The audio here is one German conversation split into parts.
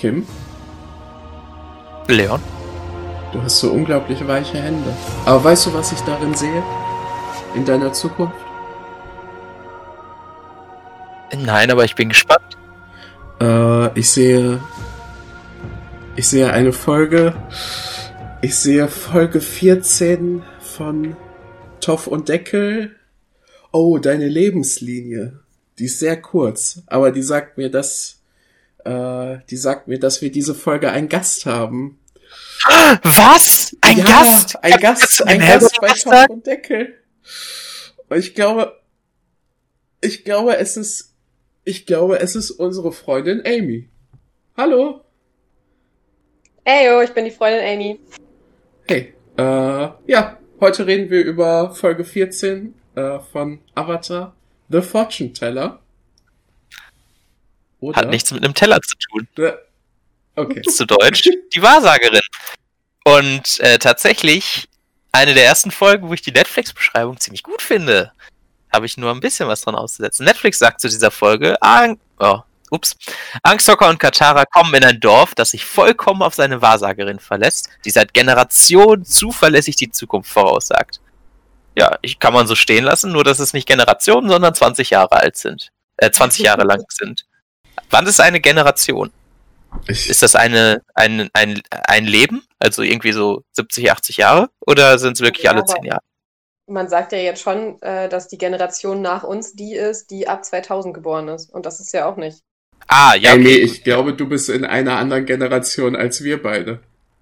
Kim? Leon? Du hast so unglaublich weiche Hände. Aber weißt du, was ich darin sehe? In deiner Zukunft? Nein, aber ich bin gespannt. Ich sehe eine Folge. Ich sehe Folge 14 von Topf und Deckel. Oh, deine Lebenslinie. Die ist sehr kurz, aber die sagt mir, dass wir diese Folge einen Gast haben. Was? Ein Gast? Ein Gast bei Topf und Deckel. Und ich glaube, es ist unsere Freundin Amy. Hallo. Heyo, ich bin die Freundin Amy. Hey, heute reden wir über Folge 14 von Avatar, The Fortune Teller. Oder? Hat nichts mit einem Teller zu tun. Okay. Zu Deutsch, die Wahrsagerin. Und tatsächlich eine der ersten Folgen, wo ich die Netflix-Beschreibung ziemlich gut finde. Habe ich nur ein bisschen was dran auszusetzen. Netflix sagt zu dieser Folge, Angsthocker und Katara kommen in ein Dorf, das sich vollkommen auf seine Wahrsagerin verlässt, die seit Generationen zuverlässig die Zukunft voraussagt. Ja, kann man so stehen lassen, nur dass es nicht Generationen, sondern 20 Jahre alt sind. 20 Jahre lang sind. Wann ist eine Generation? Ist das ein Leben? Also irgendwie so 70, 80 Jahre? Oder sind es wirklich alle 10 Jahre? Man sagt ja jetzt schon, dass die Generation nach uns die ist, die ab 2000 geboren ist. Und das ist ja auch nicht. Ja. Okay. Nee, ich glaube, du bist in einer anderen Generation als wir beide.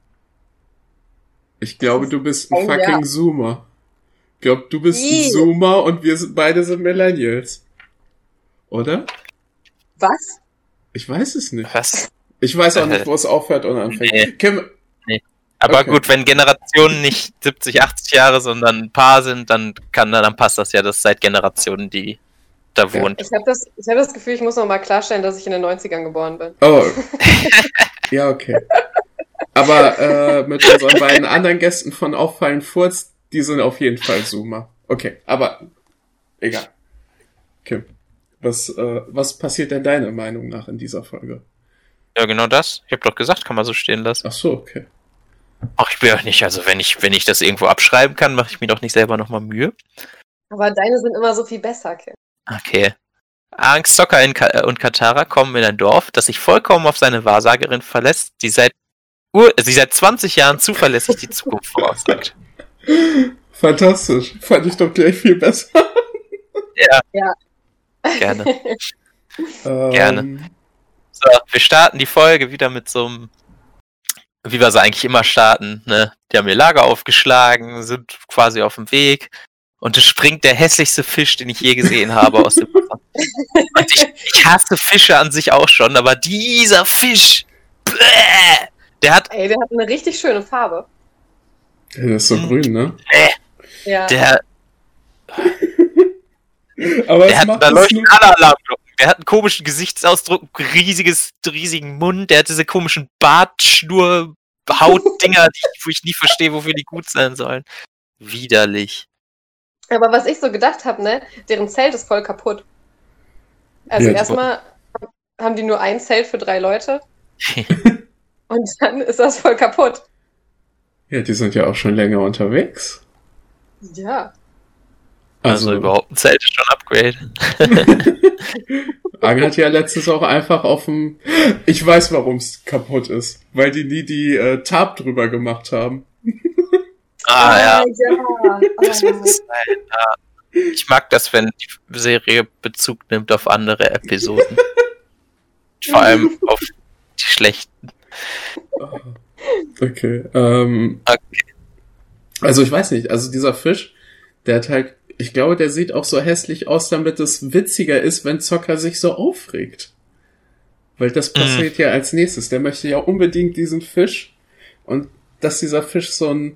Ich glaube, du bist ein fucking Zoomer. Ich glaube, du bist ein Zoomer und beide sind Millennials. Oder? Was? Ich weiß es nicht. Was? Ich weiß auch nicht, wo es aufhört und anfängt. Nee. Kim, Aber okay. Gut, wenn Generationen nicht 70, 80 Jahre, sondern ein Paar sind, dann passt das ja, dass seit Generationen die da wohnt. Ich hab das Gefühl, ich muss noch mal klarstellen, dass ich in den 90ern geboren bin. Oh. Ja, okay. Aber mit unseren beiden anderen Gästen von Auffallen Furz, die sind auf jeden Fall Zoomer. Okay, aber egal. Kim, was passiert denn deiner Meinung nach in dieser Folge? Ja, genau das. Ich habe doch gesagt, kann man so stehen lassen. Ach so, okay. Ach, ich will auch nicht. Also wenn ich das irgendwo abschreiben kann, mache ich mir doch nicht selber nochmal Mühe. Aber deine sind immer so viel besser, Kim. Okay. Angsthocker und Katara kommen in ein Dorf, das sich vollkommen auf seine Wahrsagerin verlässt, die seit 20 Jahren zuverlässig die Zukunft voraussagt. Fantastisch. Fand ich doch gleich viel besser. Ja. Gerne. Gerne. So, wir starten die Folge wieder mit so einem, wie wir sie eigentlich immer starten, ne? Die haben ihr Lager aufgeschlagen, sind quasi auf dem Weg und es springt der hässlichste Fisch, den ich je gesehen habe aus dem Wasser. Und ich hasse Fische an sich auch schon, aber dieser Fisch, der hat eine richtig schöne Farbe. Der ist so grün, ne? Ja. Aber da leuchten alle Alarmglocken. Der hat einen komischen Gesichtsausdruck, riesigen Mund, der hat diese komischen Bartschnur-Hautdinger, wo ich nie verstehe, wofür die gut sein sollen. Widerlich. Aber was ich so gedacht habe, ne, deren Zelt ist voll kaputt. Also erstmal haben die nur ein Zelt für 3 Leute und dann ist das voll kaputt. Ja, die sind ja auch schon länger unterwegs. Ja. Also überhaupt ein Zelt ist schon ein Upgrade. Ang hat ja letztens auch einfach ich weiß, warum es kaputt ist. Weil die nie die Tarp drüber gemacht haben. Ja. Das wird sein, ja. Ich mag das, wenn die Serie Bezug nimmt auf andere Episoden. Vor allem auf die schlechten. Okay. Also ich weiß nicht, also dieser Fisch, der hat halt, ich glaube, der sieht auch so hässlich aus, damit es witziger ist, wenn Zocker sich so aufregt. Weil das passiert ja als nächstes. Der möchte ja unbedingt diesen Fisch und dass dieser Fisch so ein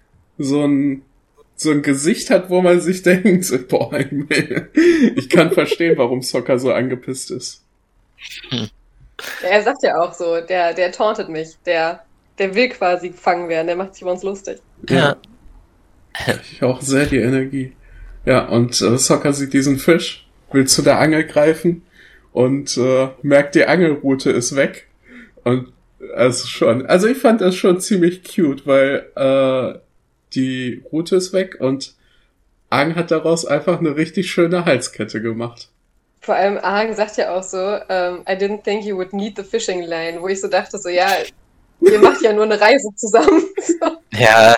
Gesicht hat, wo man sich denkt, boah, ich kann verstehen, warum Zocker so angepisst ist. Ja, er sagt ja auch so, der tauntet mich, der will quasi gefangen werden, der macht sich über uns lustig. Ja. Ich auch sehr die Energie. Ja, und Sokka sieht diesen Fisch, will zu der Angel greifen und merkt, die Angelrute ist weg. Und Also schon. Also ich fand das schon ziemlich cute, weil die Rute ist weg und Aang hat daraus einfach eine richtig schöne Halskette gemacht. Vor allem Aang sagt ja auch so, I didn't think you would need the fishing line, wo ich so dachte, so ja, ihr macht ja nur eine Reise zusammen. So. Ja,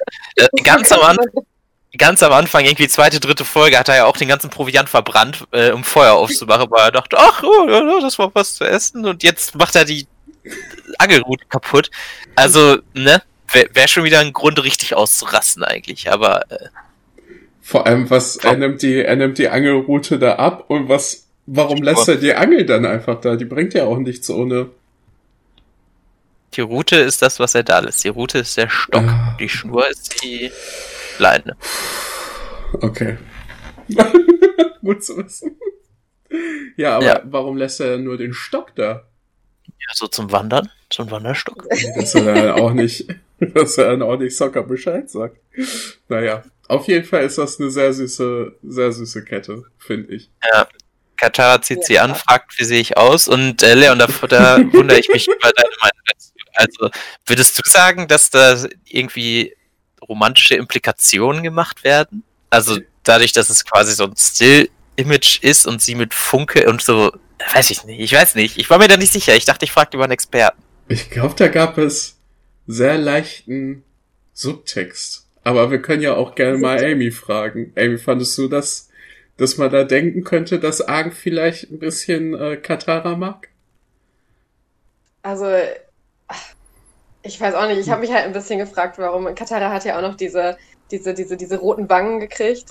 ganz am Anfang, irgendwie 2., 3. Folge, hat er ja auch den ganzen Proviant verbrannt, um Feuer aufzumachen, weil er dachte, ach, das war was zu essen und jetzt macht er die Angelrute kaputt. Also, ne, wäre schon wieder ein Grund, richtig auszurasten eigentlich, aber... Vor allem, er nimmt die Angelrute da ab und warum lässt er die Angel dann einfach da? Die bringt ja auch nichts ohne... Die Rute ist das, was er da lässt. Die Rute ist der Stock. Die Schnur ist die Leine. Okay. Gut zu wissen. Ja, aber warum lässt er nur den Stock da? Ja, so zum Wandern. So ein Wanderstock. Dass er dann auch nicht Sokka Bescheid sagt. Naja, auf jeden Fall ist das eine sehr süße Kette, finde ich. Ja. Katara zieht sie an, fragt, wie sehe ich aus? Und Leon, da wundere ich mich über deine Meinung dazu. Also, würdest du sagen, dass da irgendwie romantische Implikationen gemacht werden? Also, dadurch, dass es quasi so ein Still-Image ist und sie mit Funke und so, weiß ich nicht. Ich weiß nicht. Ich war mir da nicht sicher. Ich dachte, ich fragte über einen Experten. Ich glaube, da gab es sehr leichten Subtext. Aber wir können ja auch gerne mal Amy fragen. Amy, fandest du das, dass man da denken könnte, dass Aang vielleicht ein bisschen Katara mag? Also, ich weiß auch nicht. Ich habe mich halt ein bisschen gefragt, warum. Katara hat ja auch noch diese roten Wangen gekriegt.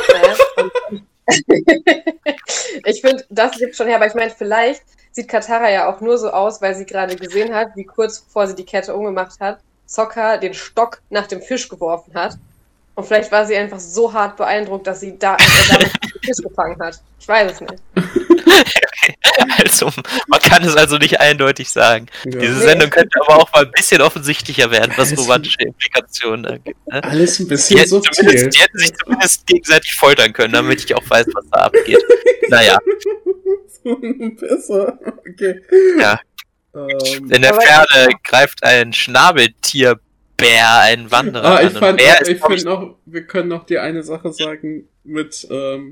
Ich finde, das gibt schon her, aber ich meine, vielleicht sieht Katara ja auch nur so aus, weil sie gerade gesehen hat, wie kurz bevor sie die Kette umgemacht hat, Sokka den Stock nach dem Fisch geworfen hat. Und vielleicht war sie einfach so hart beeindruckt, dass sie damit den Fisch gefangen hat. Ich weiß es nicht. Also, man kann es also nicht eindeutig sagen. Ja. Diese Sendung könnte aber auch mal ein bisschen offensichtlicher werden, was romantische Implikationen angeht. Ne? Alles ein bisschen subtil. Die hätten sich zumindest gegenseitig foltern können, damit ich auch weiß, was da abgeht. Naja. Besser. Okay. Ja. In der Ferne greift ein Schnabeltierbär einen Wanderer an. Ich finde noch, wir können noch die eine Sache sagen mit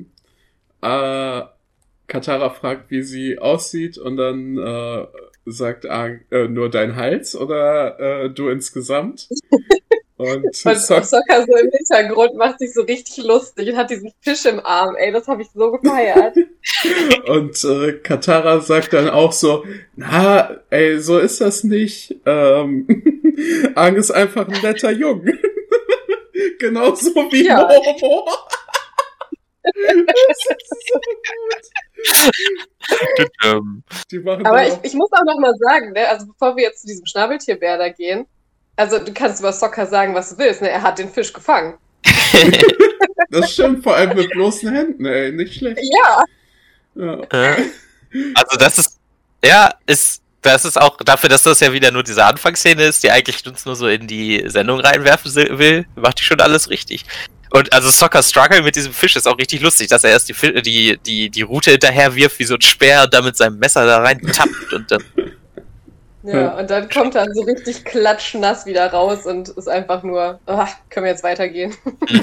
Katara fragt, wie sie aussieht und dann sagt Aang, nur dein Hals oder du insgesamt? Und Sokka so im Hintergrund macht sich so richtig lustig und hat diesen Fisch im Arm. Ey, das habe ich so gefeiert. Und Katara sagt dann auch so, na, ey, so ist das nicht. Aang ist einfach ein netter Junge. Genauso wie Momo. Das ist so gut. Aber ich muss auch noch mal sagen, ne, also bevor wir jetzt zu diesem Schnabeltierbär da gehen, also du kannst über Sokka sagen, was du willst, ne? Er hat den Fisch gefangen. Das stimmt, vor allem mit bloßen Händen, ey, nicht schlecht. Ja. Also das ist auch dafür, dass das ja wieder nur diese Anfangsszene ist, die eigentlich uns nur so in die Sendung reinwerfen will, macht die schon alles richtig. Und also Sokkas Struggle mit diesem Fisch ist auch richtig lustig, dass er erst die Rute hinterher wirft wie so ein Speer und dann mit seinem Messer da rein tappt und dann... Ja, und dann kommt er so richtig klatschnass wieder raus und ist einfach nur, können wir jetzt weitergehen?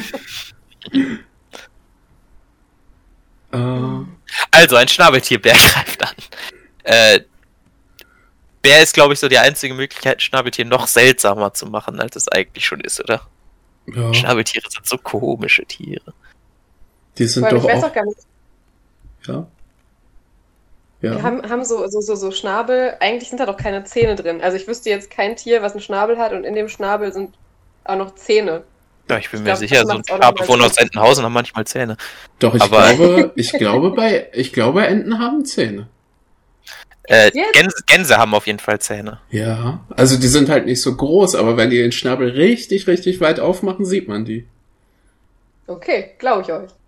Also, ein Schnabeltierbär greift an. Bär ist, glaube ich, so die einzige Möglichkeit, ein Schnabeltier noch seltsamer zu machen, als es eigentlich schon ist, oder? Ja. Schnabeltiere sind so komische Tiere. Die sind doch ich weiß auch gar nicht. Ja. Die haben so Schnabel, eigentlich sind da doch keine Zähne drin. Also ich wüsste jetzt kein Tier, was einen Schnabel hat und in dem Schnabel sind auch noch Zähne. Ja, ich bin mir sicher, so ein paar Bewohner aus Entenhausen haben manchmal Zähne. Doch, ich glaube, Enten haben Zähne. Gänse haben auf jeden Fall Zähne. Ja, also die sind halt nicht so groß, aber wenn die den Schnabel richtig, richtig weit aufmachen, sieht man die. Okay, glaube ich euch.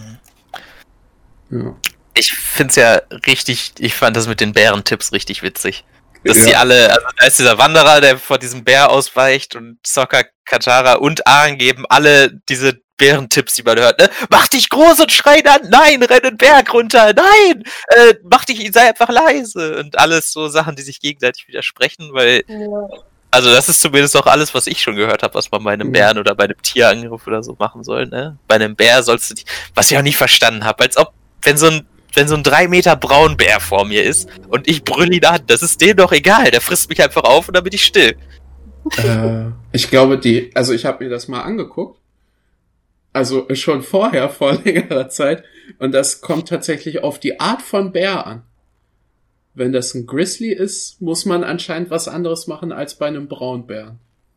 Ja. Ich find's ja ich fand das mit den Bärentipps richtig witzig. Dass die alle, also da ist dieser Wanderer, der vor diesem Bär ausweicht und Sokka, Katara und Aang geben alle diese Bärentipps, die man hört, ne? Mach dich groß und schrei dann, nein, renn den Berg runter, nein, sei einfach leise und alles so Sachen, die sich gegenseitig widersprechen, weil, also das ist zumindest auch alles, was ich schon gehört habe, was man bei einem Bären oder bei einem Tierangriff oder so machen soll, ne? Bei einem Bär sollst du dich, was ich auch nie verstanden habe, als ob, wenn so ein 3 Meter Braunbär vor mir ist und ich brüll ihn an, das ist dem doch egal, der frisst mich einfach auf und dann bin ich still. Ich glaube, ich habe mir das mal angeguckt. Also schon vorher, vor längerer Zeit. Und das kommt tatsächlich auf die Art von Bär an. Wenn das ein Grizzly ist, muss man anscheinend was anderes machen als bei einem Braunbären.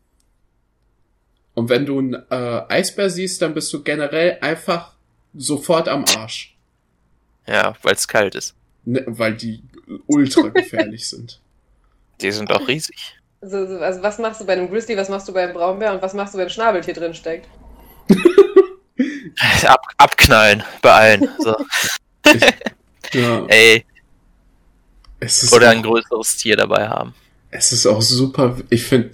Und wenn du einen Eisbär siehst, dann bist du generell einfach sofort am Arsch. Ja, weil es kalt ist. Ne, weil die ultra gefährlich sind. Die sind auch riesig. Also was machst du bei einem Grizzly, was machst du beim Braunbär und was machst du, wenn ein Schnabeltier drin steckt? Abknallen bei allen. So. Ja. Ey. Oder ein größeres Tier dabei haben. Es ist auch super, ich finde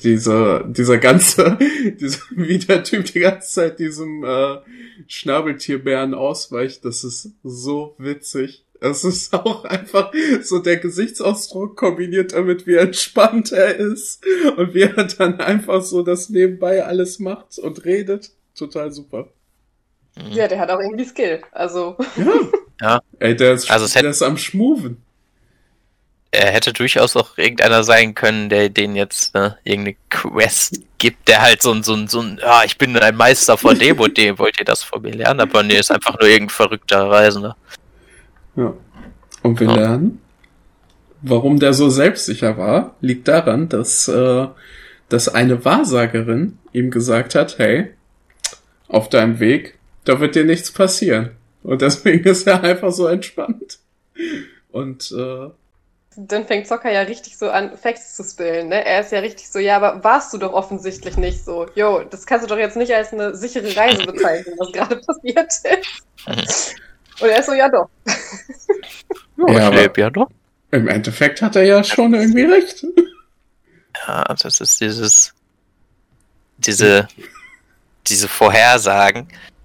wie der Typ die ganze Zeit diesem Schnabeltierbären ausweicht, das ist so witzig. Es ist auch einfach so der Gesichtsausdruck kombiniert damit, wie entspannt er ist und wie er dann einfach so das nebenbei alles macht und redet. Total super. Ja, der hat auch irgendwie Skill, also. Ja. Ey, der ist am Schmuven. Er hätte durchaus auch irgendeiner sein können, der den jetzt irgendeine Quest gibt, der halt so ein ich bin ein Meister von dem und dem, wollt ihr das von mir lernen? Aber nee, ist einfach nur irgendein verrückter Reisender. Ja. Und wir lernen, warum der so selbstsicher war, liegt daran, dass eine Wahrsagerin ihm gesagt hat, hey, auf deinem Weg, da wird dir nichts passieren. Und deswegen ist er einfach so entspannt. Und dann fängt Sokka ja richtig so an, Facts zu spillen, ne? Er ist ja richtig so, ja, aber warst du doch offensichtlich nicht so. Jo, das kannst du doch jetzt nicht als eine sichere Reise bezeichnen, was gerade passiert ist. Und er ist so, ja doch. Ja, ich lebe ja doch. Im Endeffekt hat er ja schon irgendwie recht. Ja, das ist diese Vorhersagen.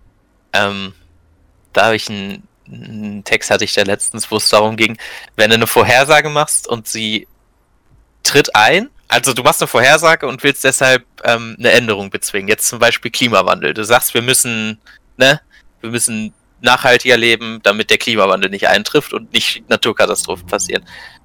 Da habe ich einen Text hatte ich da letztens, wo es darum ging, wenn du eine Vorhersage machst und sie tritt ein, also du machst eine Vorhersage und willst deshalb eine Änderung bezwingen. Jetzt zum Beispiel Klimawandel. Du sagst, wir müssen nachhaltiger leben, damit der Klimawandel nicht eintrifft und nicht Naturkatastrophen passieren.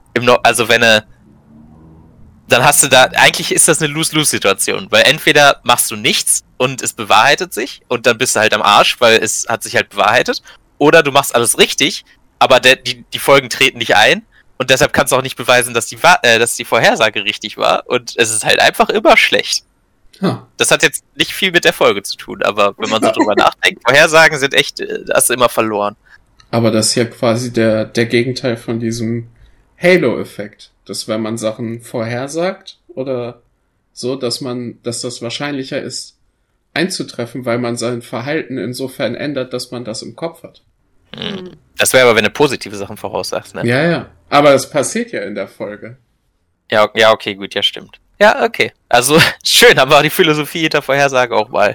Dann hast du da, eigentlich ist das eine Lose-Lose-Situation, weil entweder machst du nichts und es bewahrheitet sich und dann bist du halt am Arsch, weil es hat sich halt bewahrheitet, oder du machst alles richtig, aber die Folgen treten nicht ein und deshalb kannst du auch nicht beweisen, dass die Vorhersage richtig war und es ist halt einfach immer schlecht. Ja. Das hat jetzt nicht viel mit der Folge zu tun, aber wenn man so drüber nachdenkt, Vorhersagen sind echt, hast du immer verloren. Aber das ist ja quasi der Gegenteil von diesem Halo-Effekt. Dass wenn man Sachen vorhersagt oder so, dass das wahrscheinlicher ist, einzutreffen, weil man sein Verhalten insofern ändert, dass man das im Kopf hat. Das wäre aber, wenn du positive Sachen voraussagst, ne? Ja. Aber es passiert ja in der Folge. Ja, okay, gut, ja, stimmt. Ja, okay. Also, schön, haben wir auch die Philosophie hinter Vorhersage auch mal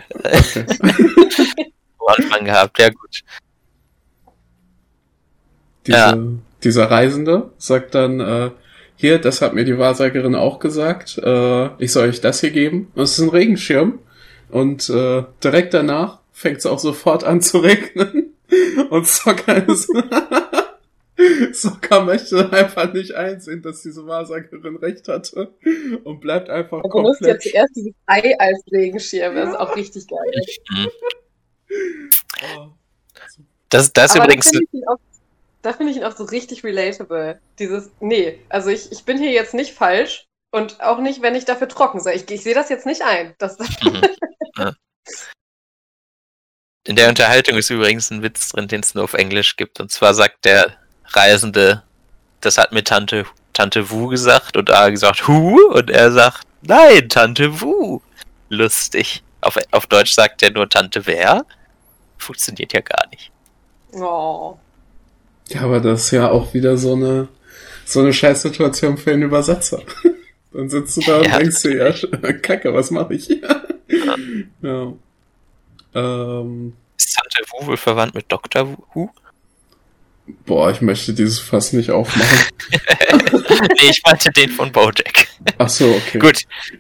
am Anfang gehabt. Ja, gut. Dieser Reisende sagt dann, hier, das hat mir die Wahrsagerin auch gesagt, ich soll euch das hier geben. Und es ist ein Regenschirm. Und direkt danach fängt es auch sofort an zu regnen. Und Sokka möchte einfach nicht einsehen, dass diese Wahrsagerin recht hatte. Und bleibt einfach komplett... Du benutzt ja zuerst dieses Ei als Regenschirm. Das ist auch richtig geil. Das ist übrigens... Da finde ich ihn auch so richtig relatable. Also ich bin hier jetzt nicht falsch und auch nicht, wenn ich dafür trocken sei. Ich sehe das jetzt nicht ein. Ja. In der Unterhaltung ist übrigens ein Witz drin, den es nur auf Englisch gibt. Und zwar sagt der Reisende, das hat mir Tante Wu gesagt und A gesagt, Hu? Und er sagt, nein, Tante Wu. Lustig. Auf Deutsch sagt er nur Tante wer? Funktioniert ja gar nicht. Oh. Ja, aber das ist ja auch wieder so eine Scheißsituation für einen Übersetzer. Dann sitzt du da und denkst dir, ja, Kacke, was mache ich hier? Ja. Ist Tante Wu wohl verwandt mit Dr. Wu? Boah, ich möchte dieses Fass nicht aufmachen. Nee, ich meinte den von BoJack. Ach so, okay. Gut.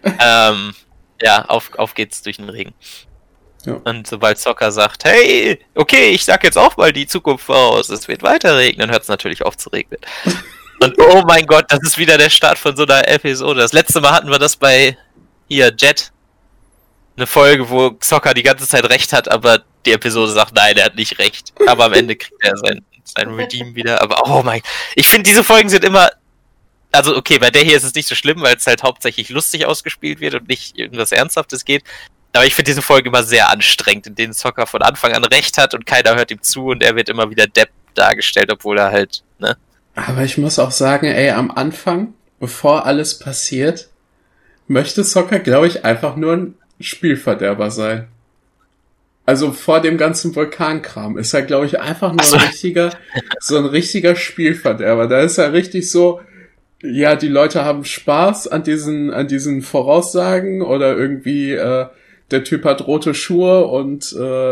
Auf geht's durch den Regen. Ja. Und sobald Sokka sagt, hey, okay, ich sag jetzt auch mal die Zukunft voraus, es wird weiter regnen, hört es natürlich auf zu regnen. Und oh mein Gott, das ist wieder der Start von so einer Episode. Das letzte Mal hatten wir das bei Jet. Eine Folge, wo Sokka die ganze Zeit recht hat, aber die Episode sagt, nein, er hat nicht recht. Aber am Ende kriegt er sein Redeem wieder. Aber oh mein Gott, ich finde, diese Folgen sind immer... Also okay, bei der hier ist es nicht so schlimm, weil es halt hauptsächlich lustig ausgespielt wird und nicht irgendwas Ernsthaftes geht. Aber ich finde diese Folge immer sehr anstrengend, in denen Sokka von Anfang an recht hat und keiner hört ihm zu und er wird immer wieder Depp dargestellt, obwohl er halt, ne? Aber ich muss auch sagen, am Anfang, bevor alles passiert, möchte Sokka, glaube ich, einfach nur ein Spielverderber sein. Also vor dem ganzen Vulkankram ist er, glaube ich, einfach nur so ein richtiger Spielverderber. Da ist er richtig so, ja, die Leute haben Spaß an diesen Voraussagen oder irgendwie, der Typ hat rote Schuhe und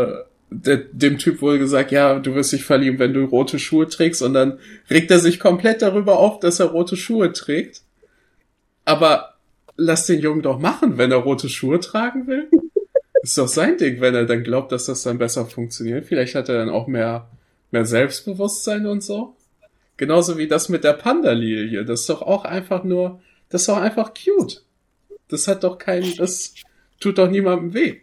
dem Typ wurde gesagt, ja, du wirst dich verlieben, wenn du rote Schuhe trägst, und dann regt er sich komplett darüber auf, dass er rote Schuhe trägt. Aber lass den Jungen doch machen, wenn er rote Schuhe tragen will. Ist doch sein Ding, wenn er dann glaubt, dass das dann besser funktioniert. Vielleicht hat er dann auch mehr Selbstbewusstsein und so. Genauso wie das mit der Panda-Lilie. Das ist doch auch einfach cute. Das tut doch niemandem weh.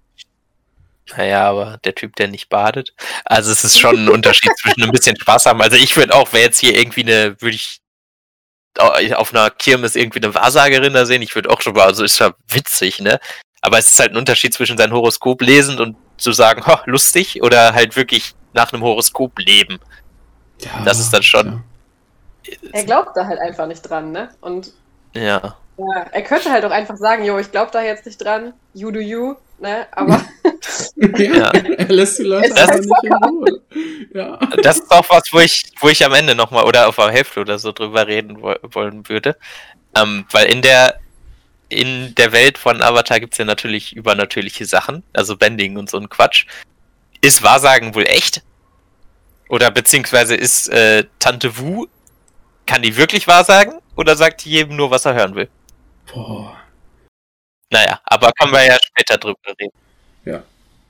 Naja, aber der Typ, der nicht badet. Also es ist schon ein Unterschied zwischen ein bisschen Spaß haben. Also ich würde auch, wäre jetzt hier irgendwie würde ich auf einer Kirmes irgendwie eine Wahrsagerin da sehen, ich würde auch schon mal, also ist ja witzig, ne? Aber es ist halt ein Unterschied zwischen sein Horoskop lesend und zu sagen, lustig, oder halt wirklich nach einem Horoskop leben. Ja, das ist dann schon... Ja. Er glaubt da halt einfach nicht dran, ne? Und ja, er könnte halt auch einfach sagen, ich glaube da jetzt nicht dran, you do you, ne? Aber ja, er lässt die Leute einfach nicht in Ruhe. Ja. Das ist auch was, wo ich am Ende nochmal oder auf der Hälfte oder so drüber reden wollen würde. Weil in der Welt von Avatar gibt es ja natürlich übernatürliche Sachen, also Bending und so ein Quatsch. Ist Wahrsagen wohl echt? Oder beziehungsweise ist Tante Wu, kann die wirklich wahrsagen? Oder sagt die jedem nur, was er hören will? Boah. Naja, aber können wir ja später drüber reden. Ja.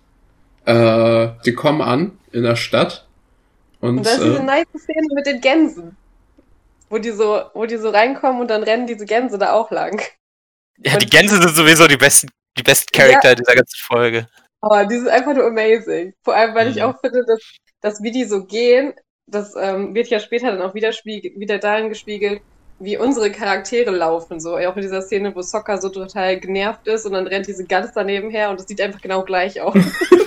Die kommen an in der Stadt. Und da ist diese nice Szene mit den Gänsen. Wo die so reinkommen und dann rennen diese Gänse da auch lang. Ja, die Gänse sind sowieso die besten Charakter dieser ganzen Folge. Aber die sind einfach nur amazing. Vor allem, weil ich auch finde, dass wie die so gehen, das wird ja später dann auch wieder darin gespiegelt, wie unsere Charaktere laufen. So auch in dieser Szene, wo Sokka so total genervt ist und dann rennt diese Gans daneben her und es sieht einfach genau gleich aus.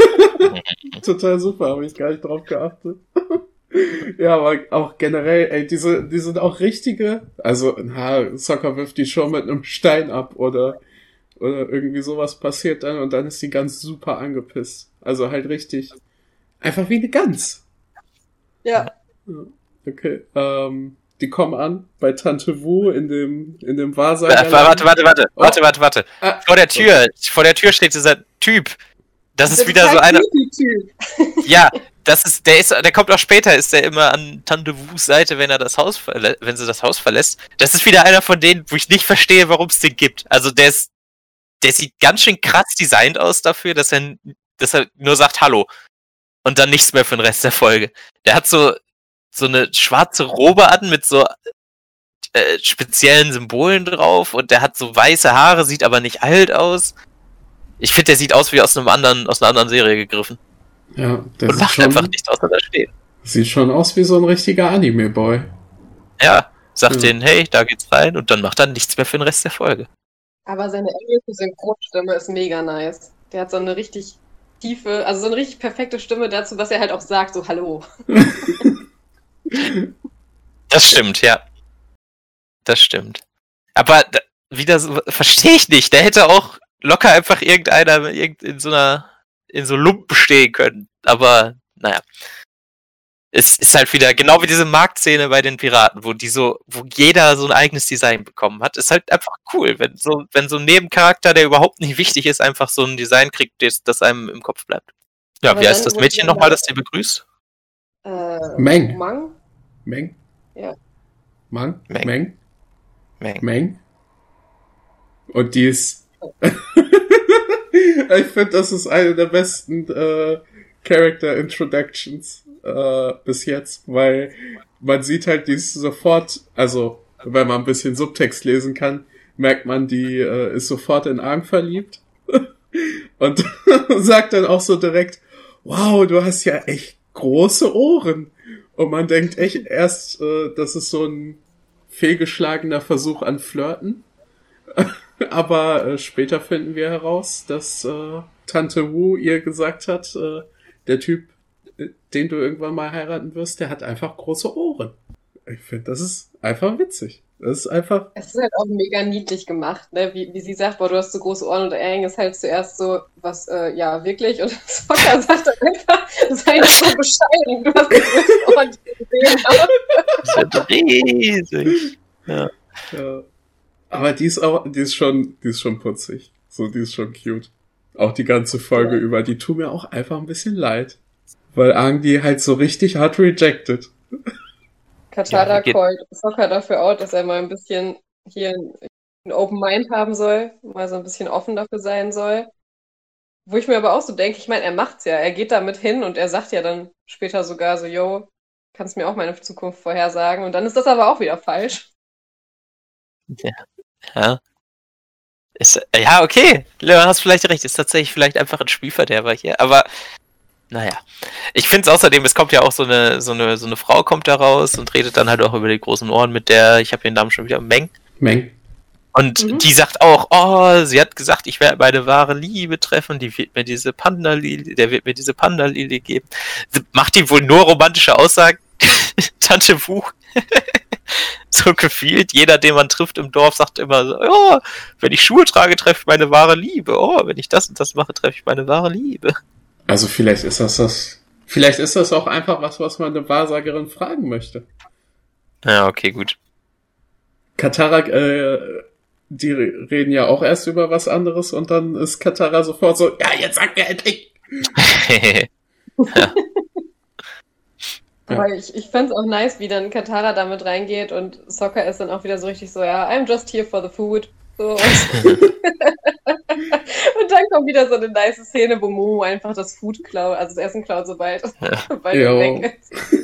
Total super, habe ich gar nicht drauf geachtet. Ja, aber auch generell, die sind auch richtige, also, Sokka wirft die schon mit einem Stein ab oder irgendwie sowas passiert dann und dann ist die Gans super angepisst. Also halt richtig, einfach wie eine Gans. Ja. Okay, die kommen an bei Tante Wu in dem Wahrsager. Warte. Vor der Tür steht dieser Typ. Das ist wieder so einer. Ja, der kommt auch später, ist der immer an Tante Wus Seite, wenn sie das Haus verlässt. Das ist wieder einer von denen, wo ich nicht verstehe, warum es den gibt. Also der sieht ganz schön krass designt aus dafür, dass er nur sagt Hallo und dann nichts mehr für den Rest der Folge. Der hat so eine schwarze Robe an mit so speziellen Symbolen drauf und der hat so weiße Haare, sieht aber nicht alt aus. Ich finde, der sieht aus wie aus einer anderen Serie gegriffen. Ja, und macht einfach nichts außer da stehen. Sieht schon aus wie so ein richtiger Anime-Boy. Ja, sagt denen, hey, da geht's rein und dann macht er nichts mehr für den Rest der Folge. Aber seine englische Synchronstimme ist mega nice. Der hat so eine richtig tiefe, also so eine richtig perfekte Stimme dazu, was er halt auch sagt, so Hallo. Das stimmt, ja. Das stimmt. Aber verstehe ich nicht. Der hätte auch locker einfach irgendeiner in so Lumpen stehen können. Aber, naja. es ist halt wieder genau wie diese Marktszene bei den Piraten, wo jeder so ein eigenes Design bekommen hat. Ist halt einfach cool, wenn so ein Nebencharakter, der überhaupt nicht wichtig ist, einfach so ein Design kriegt, das einem im Kopf bleibt. Ja, Aber wie heißt dann das Mädchen nochmal, das dir begrüßt? Meng. Mang? Meng? Ja. Meng? Meng. Meng? Meng. Meng? Und die ist... Ich finde, das ist eine der besten Character Introductions bis jetzt, weil man sieht halt, die ist sofort, also wenn man ein bisschen Subtext lesen kann, merkt man, die ist sofort in Aang verliebt und sagt dann auch so direkt, wow, du hast ja echt große Ohren. Und man denkt echt erst, das ist so ein fehlgeschlagener Versuch an Flirten. Aber später finden wir heraus, dass Tante Wu ihr gesagt hat, der Typ, den du irgendwann mal heiraten wirst, der hat einfach große Ohren. Ich finde, das ist einfach witzig. Das ist einfach... Es ist halt auch mega niedlich gemacht, ne? Wie sie sagt, boah, du hast so große Ohren, und Aang ist halt zuerst so, was, ja, wirklich? Und Sokka sagt dann einfach, sei nicht so bescheiden, du hast die größten Ohren, die ich gesehen habe. Das wird riesig. Ja. Ja. Aber die ist schon putzig. So, die ist schon cute. Auch die ganze Folge über, die tut mir auch einfach ein bisschen leid. Weil Aang die halt so richtig hart rejected. Katara callt Sokka dafür out, dass er mal ein bisschen hier ein Open Mind haben soll, mal so ein bisschen offen dafür sein soll. Wo ich mir aber auch so denke, ich meine, er macht's ja, er geht damit hin und er sagt ja dann später sogar so, yo, kannst mir auch meine Zukunft vorhersagen, und dann ist das aber auch wieder falsch. Ja. Ja, okay. Leon, hast vielleicht recht. Ist tatsächlich vielleicht einfach ein Spielverderber hier. Aber, naja. Ich finde es außerdem, es kommt ja auch so eine Frau kommt da raus und redet dann halt auch über die großen Ohren mit der, ich habe den Namen schon wieder, Meng. Und die sagt auch, oh, sie hat gesagt, ich werde meine wahre Liebe treffen, der wird mir diese Panda-Lilie geben. Macht die wohl nur romantische Aussagen? Tante Wu? So gefühlt, jeder, den man trifft im Dorf, sagt immer so, oh, wenn ich Schuhe trage, treffe ich meine wahre Liebe. Oh, wenn ich das und das mache, treffe ich meine wahre Liebe. Also vielleicht ist das auch einfach was man eine Wahrsagerin fragen möchte. Ja, okay, gut. Katara, die reden ja auch erst über was anderes und dann ist Katara sofort so, ja, jetzt sag mir endlich! Ja. Aber ich fände es auch nice, wie dann Katara damit reingeht und Sokka ist dann auch wieder so richtig so, ja, I'm just here for the food. So. Und dann kommt wieder so eine nice Szene, wo Momo einfach das Food klaut, also das Essen klaut, sobald er weg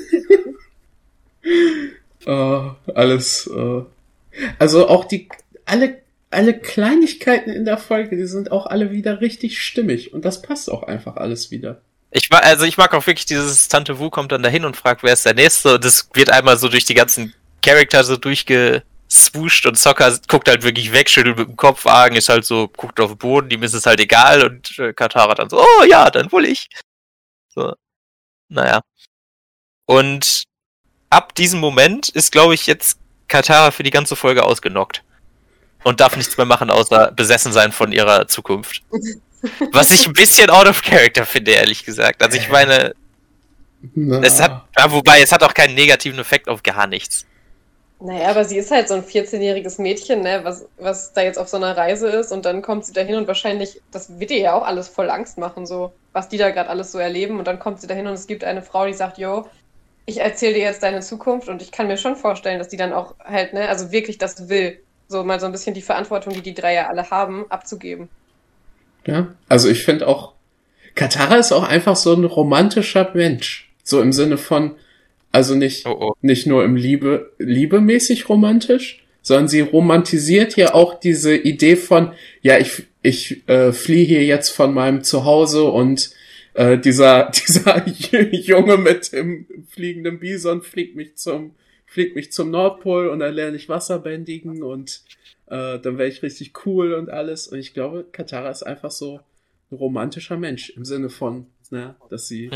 ist. Alles, also auch alle Kleinigkeiten in der Folge, die sind auch alle wieder richtig stimmig und das passt auch einfach alles wieder. Ich mag auch wirklich dieses Tante Wu kommt dann dahin und fragt, wer ist der Nächste, und das wird einmal so durch die ganzen Charakter so durchgeswuscht und Sokka guckt halt wirklich weg, schüttelt mit dem Kopf, Aang ist halt so, guckt auf den Boden, ihm ist es halt egal, und Katara dann so, oh ja, dann wohl ich. So, naja. Und ab diesem Moment ist, glaube ich, jetzt Katara für die ganze Folge ausgenockt und darf nichts mehr machen, außer besessen sein von ihrer Zukunft. Was ich ein bisschen out of character finde, ehrlich gesagt. Also ich meine, es hat auch keinen negativen Effekt auf gar nichts. Naja, aber sie ist halt so ein 14-jähriges Mädchen, ne, was da jetzt auf so einer Reise ist, und dann kommt sie dahin und wahrscheinlich, das wird ihr ja auch alles voll Angst machen, so, was die da gerade alles so erleben, und dann kommt sie dahin und es gibt eine Frau, die sagt, yo, ich erzähle dir jetzt deine Zukunft, und ich kann mir schon vorstellen, dass die dann auch halt, ne, also wirklich das will, so mal so ein bisschen die Verantwortung, die die drei ja alle haben, abzugeben. Ja, also ich finde auch, Katara ist auch einfach so ein romantischer Mensch. So im Sinne von, also nicht nur im liebemäßig romantisch, sondern sie romantisiert ja auch diese Idee von, ja, ich fliehe hier jetzt von meinem Zuhause und dieser Junge mit dem fliegenden Bison fliegt mich zum Nordpol und dann lerne ich Wasserbändigen und dann wäre ich richtig cool und alles. Und ich glaube, Katara ist einfach so ein romantischer Mensch im Sinne von, ne, dass sie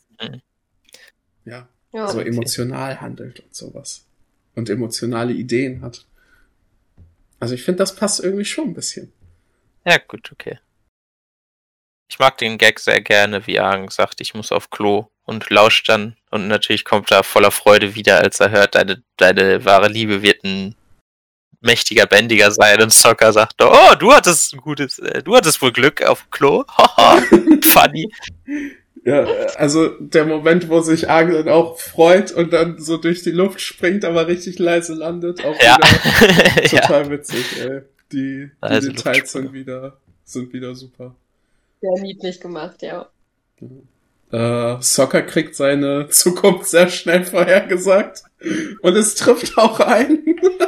so emotional handelt und sowas. Und emotionale Ideen hat. Also ich finde, das passt irgendwie schon ein bisschen. Ja, gut, okay. Ich mag den Gag sehr gerne, wie Aang sagt, ich muss auf Klo und lauscht dann. Und natürlich kommt er voller Freude wieder, als er hört, deine wahre Liebe wird ein mächtiger Bändiger sein. Und Sokka sagt, oh, du hattest wohl Glück auf Klo. Haha, funny. Ja, also der Moment, wo sich Aang dann auch freut und dann so durch die Luft springt, aber richtig leise landet, auch wieder total witzig, ey. Die Details sind wieder super. Sehr niedlich gemacht, ja. Sokka kriegt seine Zukunft sehr schnell vorhergesagt und es trifft auch ein.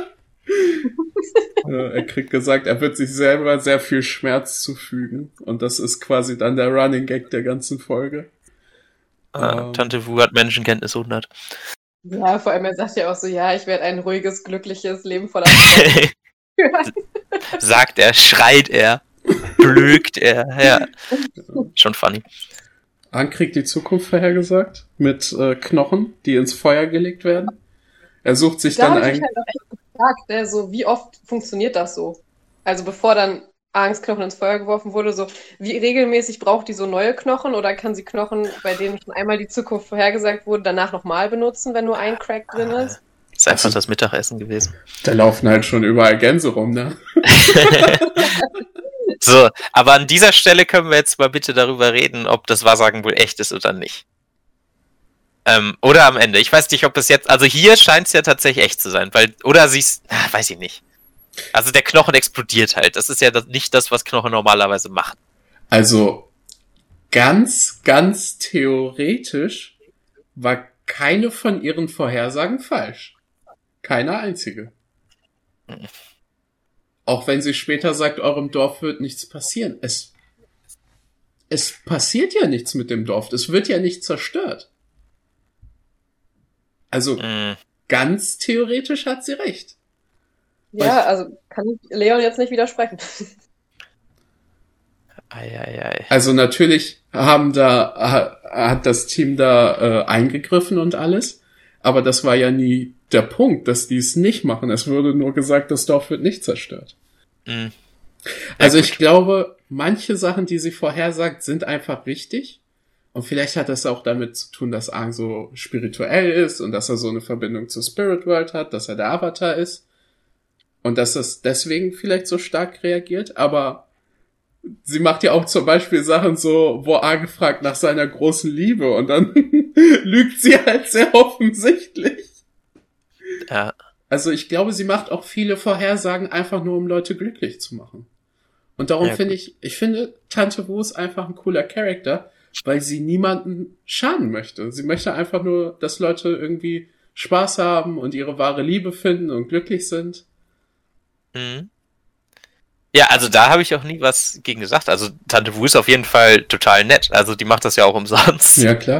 Er kriegt gesagt, er wird sich selber sehr viel Schmerz zufügen und das ist quasi dann der Running Gag der ganzen Folge. Tante Wu hat Menschenkenntnis 100. Ja, vor allem er sagt ja auch so, ja, ich werde ein ruhiges, glückliches Leben voller Freude führen. Sagt er, schreit er, blökt er, ja. Schon funny. Aang kriegt die Zukunft vorhergesagt mit Knochen, die ins Feuer gelegt werden. Er sucht sich dann ein... Halt auch echt gefragt, ne? So, wie oft funktioniert das so? Also bevor dann Aangs Knochen ins Feuer geworfen wurde, so wie regelmäßig braucht die so neue Knochen oder kann sie Knochen, bei denen schon einmal die Zukunft vorhergesagt wurde, danach nochmal benutzen, wenn nur ein Crack drin ist? Das ist einfach das Mittagessen gewesen. Da laufen halt schon überall Gänse rum, ne? So, aber an dieser Stelle können wir jetzt mal bitte darüber reden, ob das Wahrsagen wohl echt ist oder nicht. Oder am Ende. Ich weiß nicht, ob es jetzt... Also hier scheint es ja tatsächlich echt zu sein, weil... Oder sie es... Weiß ich nicht. Also der Knochen explodiert halt. Das ist ja nicht das, was Knochen normalerweise machen. Also ganz, ganz theoretisch war keine von ihren Vorhersagen falsch. Keine einzige. Auch wenn sie später sagt, eurem Dorf wird nichts passieren. Es passiert ja nichts mit dem Dorf. Es wird ja nicht zerstört. Also ganz theoretisch hat sie recht. Ja, also kann Leon jetzt nicht widersprechen. Also natürlich hat das Team da eingegriffen und alles, aber das war ja nie der Punkt, dass die es nicht machen. Es wurde nur gesagt, das Dorf wird nicht zerstört. Mhm. Also ich glaube, manche Sachen, die sie vorhersagt, sind einfach richtig. Und vielleicht hat das auch damit zu tun, dass Aang so spirituell ist und dass er so eine Verbindung zur Spirit World hat, dass er der Avatar ist. Und dass das deswegen vielleicht so stark reagiert, aber sie macht ja auch zum Beispiel Sachen so, wo Aang fragt nach seiner großen Liebe und dann lügt sie halt sehr offensichtlich. Ja. Also ich glaube, sie macht auch viele Vorhersagen einfach nur, um Leute glücklich zu machen. Und darum finde ich finde, Tante Wu ist einfach ein cooler Charakter, weil sie niemanden schaden möchte. Sie möchte einfach nur, dass Leute irgendwie Spaß haben und ihre wahre Liebe finden und glücklich sind. Mhm. Ja, also da habe ich auch nie was gegen gesagt. Also Tante Wu ist auf jeden Fall total nett. Also die macht das ja auch umsonst. Ja, klar.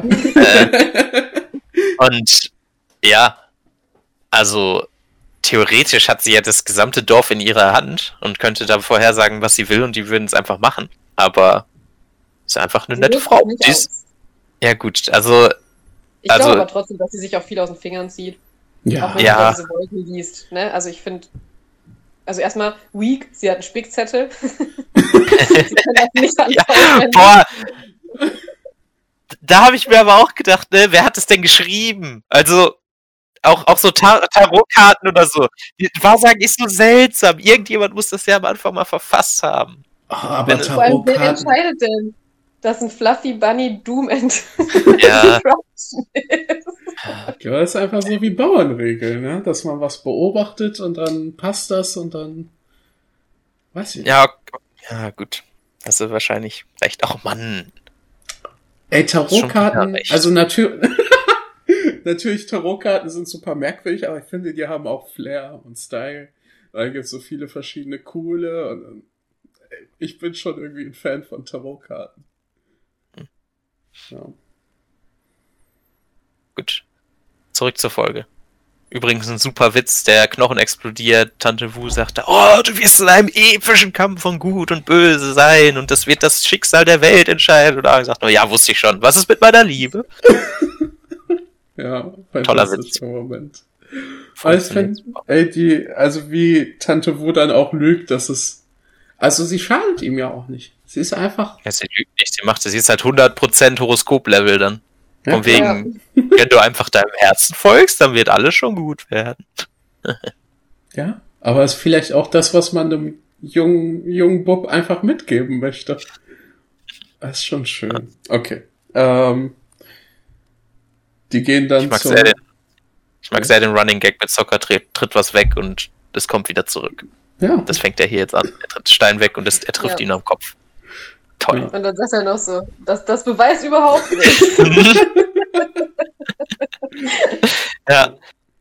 Und ja, also theoretisch hat sie ja das gesamte Dorf in ihrer Hand und könnte da vorhersagen, was sie will und die würden es einfach machen. Aber ist einfach eine nette Frau. Ja gut, also... Ich glaube aber trotzdem, dass sie sich auch viel aus den Fingern zieht. Ja. Auch wenn sie diese Wolken liest. Ne? Also ich finde... Also erstmal weak, sie hat einen Spickzettel. Sie kann das nicht anschauen. Boah! Da habe ich mir aber auch gedacht, ne, wer hat das denn geschrieben? Also, auch so Tarotkarten oder so. Die Wahrsagen ist so seltsam. Irgendjemand muss das ja am Anfang mal verfasst haben. Oh, aber vor allem, wer entscheidet denn, dass ein Fluffy Bunny Doom ja. Ja, ist einfach so wie Bauernregel, ne? Dass man was beobachtet und dann passt das und dann weiß ich nicht. Ja, gut. Hast du wahrscheinlich recht. Ach Mann. Ey, Tarotkarten, also natürlich Tarotkarten sind super merkwürdig, aber ich finde, die haben auch Flair und Style. Da gibt es so viele verschiedene coole und ich bin schon irgendwie ein Fan von Tarotkarten. Ja. Gut. Zurück zur Folge. Übrigens ein super Witz, der Knochen explodiert, Tante Wu sagt, oh, du wirst in einem epischen Kampf von Gut und Böse sein und das wird das Schicksal der Welt entscheiden. Und Aang sagt, oh, ja, wusste ich schon. Was ist mit meiner Liebe? Ja, toller Witz. Moment. Aber ich finde, wie Tante Wu dann auch lügt, dass es, also sie schadet ihm ja auch nicht. Sie ist einfach... Ja, sie lügt nicht, sie ist halt 100% Horoskop-Level dann. Von wegen, wenn du einfach deinem Herzen folgst, dann wird alles schon gut werden. Ja, aber ist vielleicht auch das, was man dem jungen Bub einfach mitgeben möchte. Das ist schon schön. Okay. Die gehen dann Ich mag sehr den Running Gag mit Sokka, tritt was weg und es kommt wieder zurück. Ja. Das fängt er hier jetzt an. Er tritt Stein weg und er trifft ihn am Kopf. Toll. Und dann sagt er noch so, das beweist überhaupt nicht. Ja.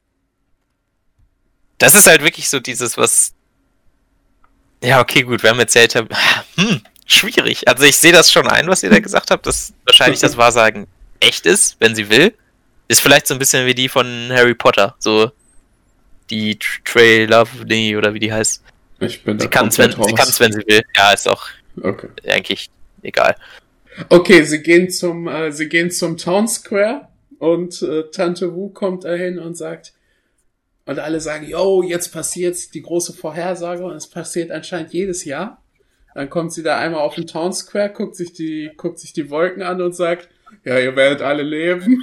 Das ist halt wirklich so dieses, was... Ja, okay, gut, wir haben erzählt, schwierig. Also ich sehe das schon ein, was ihr da gesagt habt, dass wahrscheinlich das Wahrsagen echt ist, wenn sie will. Ist vielleicht so ein bisschen wie die von Harry Potter, so die Trelawney oder wie die heißt. Ich bin sie kann es, wenn sie will. Ja, ist auch eigentlich egal. Okay, sie gehen zum Town Square und Tante Wu kommt dahin und sagt, und alle sagen, yo, jetzt passiert die große Vorhersage und es passiert anscheinend jedes Jahr. Dann kommt sie da einmal auf den Town Square, guckt sich die Wolken an und sagt, ja, ihr werdet alle leben.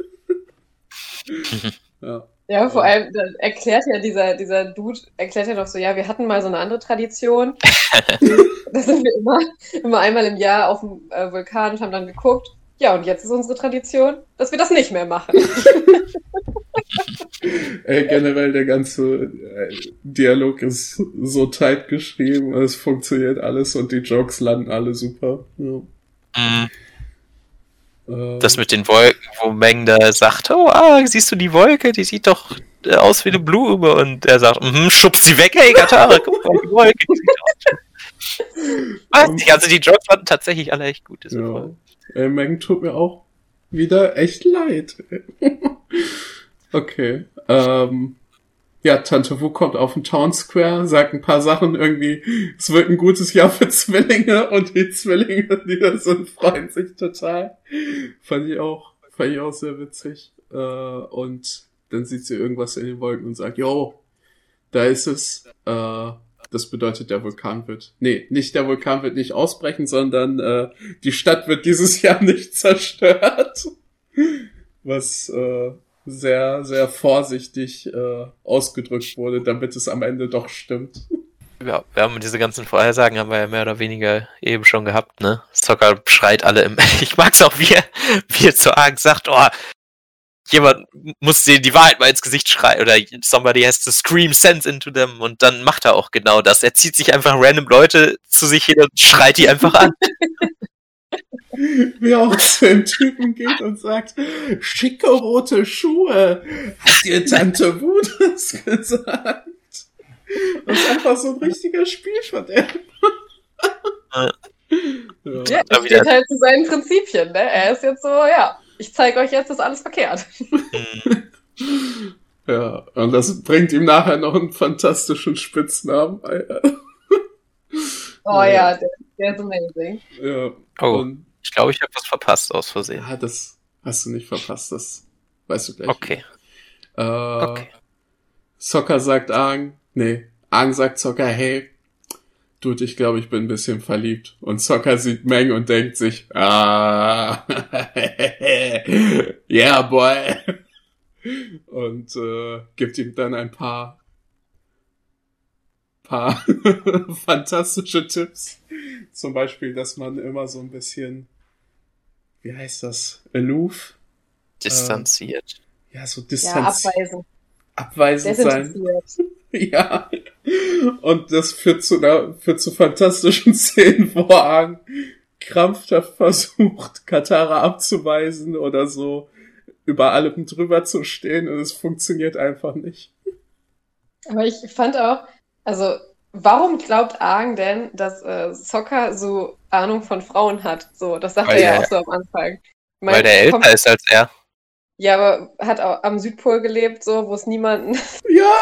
Ja, vor allem dann erklärt ja dieser Dude, erklärt ja noch so, ja, wir hatten mal so eine andere Tradition. Da sind wir immer einmal im Jahr auf dem Vulkan und haben dann geguckt. Ja, und jetzt ist unsere Tradition, dass wir das nicht mehr machen. Generell der ganze Dialog ist so tight geschrieben, es funktioniert alles und die Jokes landen alle super. Ja. Das mit den Wolken, wo Meng da sagt, siehst du die Wolke? Die sieht doch aus wie eine Blume. Und er sagt, schubst sie weg, hey Katara, guck mal, die Wolke. Also die Jokes fanden tatsächlich alle echt gut. Ja. Meng tut mir auch wieder echt leid. Okay. Ja, Tante Wu kommt auf den Town Square, sagt ein paar Sachen irgendwie, es wird ein gutes Jahr für Zwillinge und die Zwillinge, die da sind, freuen sich total. Fand ich auch sehr witzig. Und dann sieht sie irgendwas in den Wolken und sagt, yo, da ist es. Das bedeutet, der Vulkan wird nicht ausbrechen, sondern die Stadt wird dieses Jahr nicht zerstört. Was sehr, sehr vorsichtig ausgedrückt wurde, damit es am Ende doch stimmt. Ja, wir haben diese ganzen Vorhersagen haben wir ja mehr oder weniger eben schon gehabt, ne? Sokka schreit alle im... Ich mag's auch, wie er zu Aang sagt, jemand muss dir die Wahrheit mal ins Gesicht schreien oder somebody has to scream sense into them und dann macht er auch genau das. Er zieht sich einfach random Leute zu sich hin und schreit die einfach an. Wie auch zu dem Typen geht und sagt, schicke rote Schuhe. Hat dir Tante Wu das gesagt? Das ist einfach so ein richtiger Spielverderber. Ja, er steht halt zu seinen Prinzipien, ne? Er ist jetzt so, ja, ich zeige euch jetzt, das ist alles verkehrt. Ja, und das bringt ihm nachher noch einen fantastischen Spitznamen. Ja, der ist amazing. Ja. Und ich glaube, ich habe was verpasst aus Versehen. Ja, das hast du nicht verpasst, das weißt du gleich. Okay. Sokka sagt Aang sagt Sokka, hey, Dude, ich glaube, ich bin ein bisschen verliebt. Und Sokka sieht Meng und denkt sich, yeah, boy. Und gibt ihm dann ein paar fantastische Tipps. Zum Beispiel, dass man immer so ein bisschen, wie heißt das, aloof? Distanziert. So distanziert. Ja, abweisend sein. Ja. Und das führt zu fantastischen Szenen, wo Aang krampfhaft versucht, Katara abzuweisen oder so über allem drüber zu stehen und es funktioniert einfach nicht. Aber ich fand auch, also warum glaubt Aang denn, dass Sokka so Ahnung von Frauen hat? So, das sagt er ja auch so am Anfang. Weil der älter ist als er. Ja, aber hat auch am Südpol gelebt, so, wo es niemanden... Ja!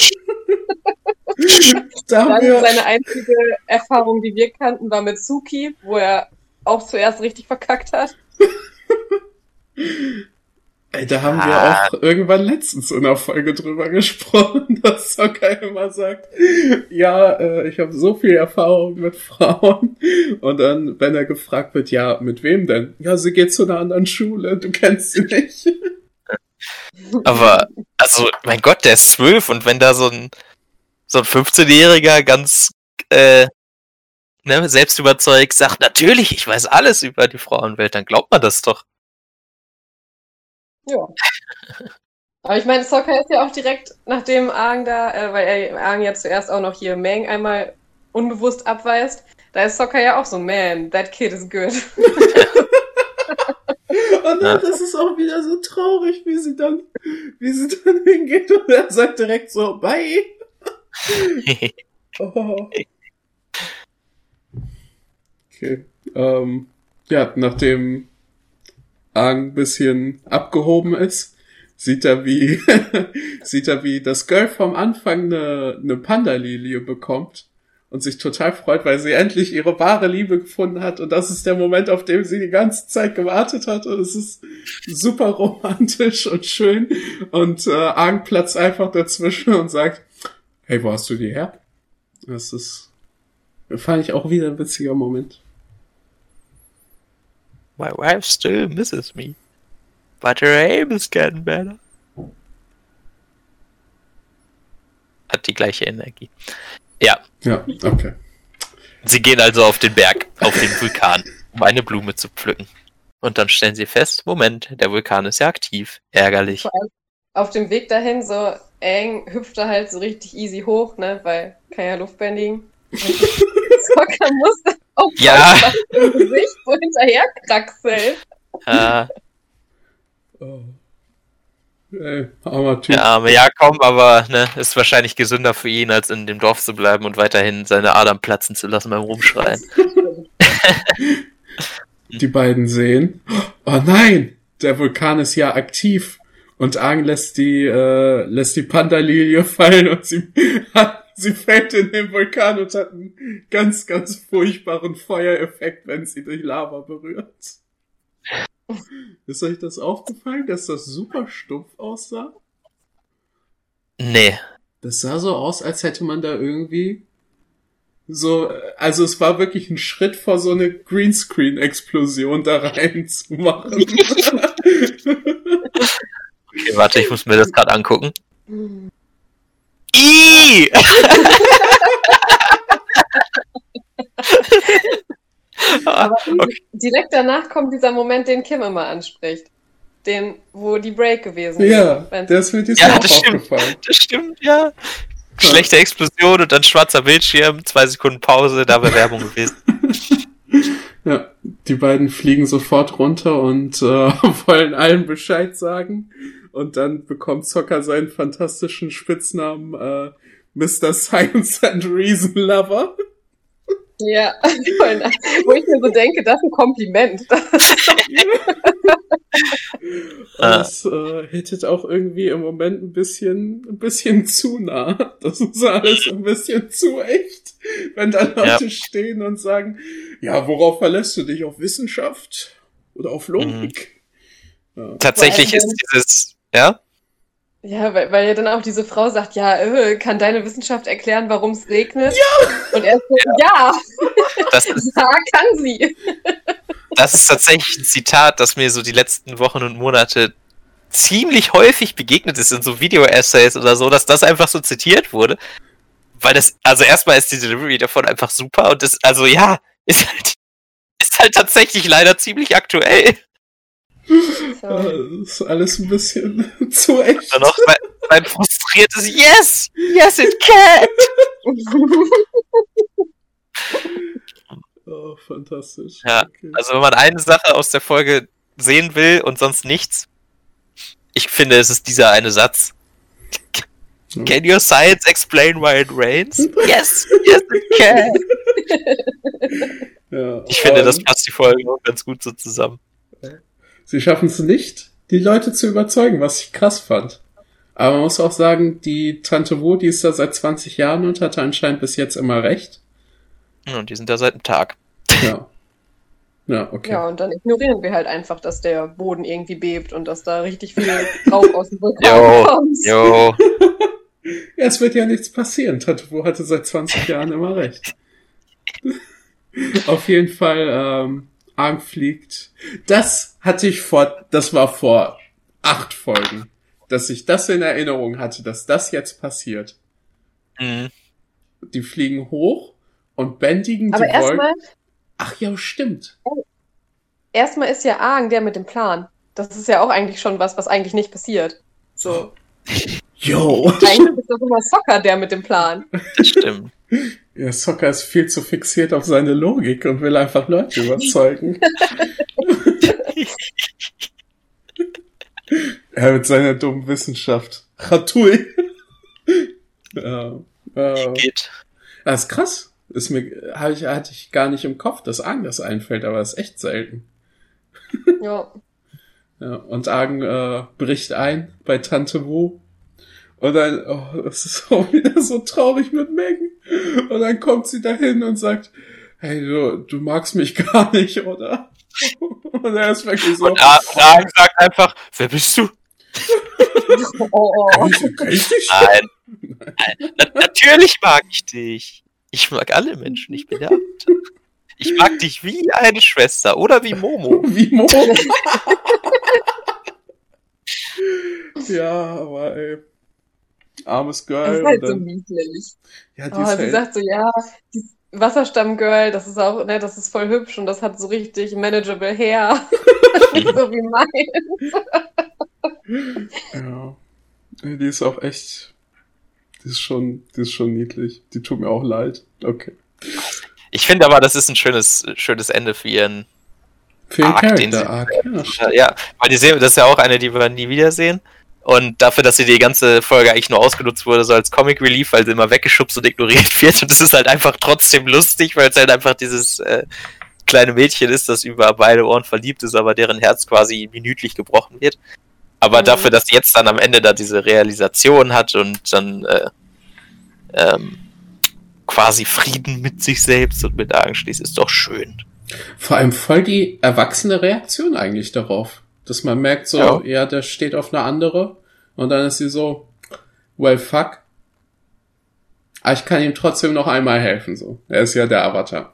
Seine einzige Erfahrung, die wir kannten, war mit Suki, wo er auch zuerst richtig verkackt hat. Da haben wir auch irgendwann letztens in der Folge drüber gesprochen, dass Sokka immer sagt, ja, ich habe so viel Erfahrung mit Frauen. Und dann, wenn er gefragt wird, ja, mit wem denn? Ja, sie geht zu einer anderen Schule, du kennst sie nicht. Aber, also, mein Gott, der ist 12 und wenn da so ein 15-Jähriger ganz selbst überzeugt sagt, natürlich, ich weiß alles über die Frauenwelt, dann glaubt man das doch. Ja. Aber ich meine, Sokka ist ja auch direkt nachdem Aang da, weil Aang ja zuerst auch noch hier Mang einmal unbewusst abweist, da ist Sokka ja auch so, man, that kid is good. Und dann, das ist auch wieder so traurig, wie sie dann hingeht und er sagt direkt so, bye. Oh. Okay. Ja, nachdem Aang ein bisschen abgehoben ist, sieht er, wie das Girl vom Anfang eine Panda-Lilie bekommt und sich total freut, weil sie endlich ihre wahre Liebe gefunden hat. Und das ist der Moment, auf den sie die ganze Zeit gewartet hat. Und es ist super romantisch und schön. Und Aang platzt einfach dazwischen und sagt, hey, wo hast du die her? Fand ich auch wieder ein witziger Moment. My wife still misses me, but her aim is getting better. Hat die gleiche Energie. Ja. Ja, okay. Sie gehen also auf den Berg, auf den Vulkan, um eine Blume zu pflücken. Und dann stellen sie fest, Moment, der Vulkan ist ja aktiv. Ärgerlich. Vor allem auf dem Weg dahin, so Aang hüpft da halt so richtig easy hoch, ne, weil kann ja Luft bändigen. Sokka musste auch im Gesicht so hinterher kraxeln. Oh. Ey, armer Typ. Der arme Jakob, aber ist wahrscheinlich gesünder für ihn, als in dem Dorf zu bleiben und weiterhin seine Adern platzen zu lassen beim Rumschreien. Die beiden sehen, oh nein, der Vulkan ist ja aktiv. Und Aang lässt die Panda-Lilie fallen und sie fällt in den Vulkan und hat einen ganz, ganz furchtbaren Feuereffekt, wenn sie die Lava berührt. Ist euch das aufgefallen, dass das super stumpf aussah? Nee. Das sah so aus, als hätte man da irgendwie so, also es war wirklich ein Schritt vor so eine Greenscreen-Explosion da rein zu machen. Okay, warte, ich muss mir das gerade angucken. Ih! Aber direkt danach kommt dieser Moment, den Kim immer anspricht. Den, wo die Break gewesen ist. Ja, der ist mir diesmal auch aufgefallen. Das stimmt, ja. Schlechte Explosion und dann schwarzer Bildschirm, 2 Sekunden Pause, da wäre Werbung gewesen. Ja, die beiden fliegen sofort runter und wollen allen Bescheid sagen. Und dann bekommt Sokka seinen fantastischen Spitznamen Mr. Science and Reason Lover. Ja, wo ich mir so denke, das ist ein Kompliment. Das hittet auch irgendwie im Moment ein bisschen zu nah. Das ist alles ein bisschen zu echt. Wenn da Leute stehen und sagen, ja, worauf verlässt du dich? Auf Wissenschaft oder auf Logik? Mhm. Ja. Tatsächlich ist dieses, ja? Ja, weil ja dann auch diese Frau sagt, ja, kann deine Wissenschaft erklären, warum es regnet? Ja! Und er sagt, ja! Ja, kann sie! Das ist tatsächlich ein Zitat, das mir so die letzten Wochen und Monate ziemlich häufig begegnet ist in so Video-Essays oder so, dass das einfach so zitiert wurde. Weil das, also erstmal ist die Delivery davon einfach super und das, also ja, ist halt tatsächlich leider ziemlich aktuell. Das ist alles ein bisschen zu echt. Und noch sein frustriertes Yes! Yes, it can! Oh, fantastisch. Ja, okay. Also wenn man eine Sache aus der Folge sehen will und sonst nichts, ich finde, es ist dieser eine Satz. Can your science explain why it rains? Yes! Yes, it can! Ja, ich finde, das passt die Folge auch ganz gut so zusammen. Sie schaffen es nicht, die Leute zu überzeugen, was ich krass fand. Aber man muss auch sagen, die Tante Wu, die ist da seit 20 Jahren und hatte anscheinend bis jetzt immer recht. Und die sind da seit einem Tag. Ja. Ja, okay. Ja, und dann ignorieren wir halt einfach, dass der Boden irgendwie bebt und dass da richtig viel Rauch aus dem Vulkan kommt. Jo. Ja, es wird ja nichts passieren. Tante Wu hatte seit 20 Jahren immer recht. Auf jeden Fall, Aang fliegt. Das war vor 8 Folgen, dass ich das in Erinnerung hatte, dass das jetzt passiert. Mhm. Die fliegen hoch und bändigen Aber die Wolken. erstmal. Ach ja, stimmt. Erstmal ist ja Aang der mit dem Plan. Das ist ja auch eigentlich schon was eigentlich nicht passiert. So. Jo. Eigentlich ist doch immer Sokka der mit dem Plan. Das stimmt. Ja, Sokka ist viel zu fixiert auf seine Logik und will einfach Leute überzeugen. Er mit seiner dummen Wissenschaft. Chatui. Geht. Das ist krass. Hatte ich gar nicht im Kopf, dass Aang das einfällt, aber das ist echt selten. Ja. Ja, und Aang bricht ein bei Tante Wu. Und dann, das ist auch wieder so traurig mit Meng. Und dann kommt sie dahin und sagt, hey, du magst mich gar nicht, oder? Und er ist wirklich so. Und Aang sagt einfach, wer bist du? Kenn ich dich? Nein. Natürlich mag ich dich. Ich mag alle Menschen, ich bin der Alte. Ich mag dich wie eine Schwester oder wie Momo. Wie Momo. Ja, aber ey. Armes Girl. Das ist halt so niedlich. Ja, sie sagt so, ja, die Wasserstamm-Girl, das ist auch, ne, das ist voll hübsch und das hat so richtig manageable Hair. So wie meins. Ja. Die ist auch echt. Die ist schon niedlich. Die tut mir auch leid. Okay. Ich finde aber, das ist ein schönes Ende für ihren Charakter-Arc. Ja, weil das ist ja auch eine, die wir nie wiedersehen. Und dafür, dass sie die ganze Folge eigentlich nur ausgenutzt wurde, so als Comic Relief, weil sie immer weggeschubst und ignoriert wird. Und es ist halt einfach trotzdem lustig, weil es halt einfach dieses kleine Mädchen ist, das über beide Ohren verliebt ist, aber deren Herz quasi minütlich gebrochen wird. Aber dafür, dass sie jetzt dann am Ende da diese Realisation hat und dann quasi Frieden mit sich selbst und mit Aang schließt, ist doch schön. Vor allem voll die erwachsene Reaktion eigentlich darauf. Dass man merkt so, ja, der steht auf eine andere. Und dann ist sie so, well, fuck. Aber ich kann ihm trotzdem noch einmal helfen, so. Er ist ja der Avatar.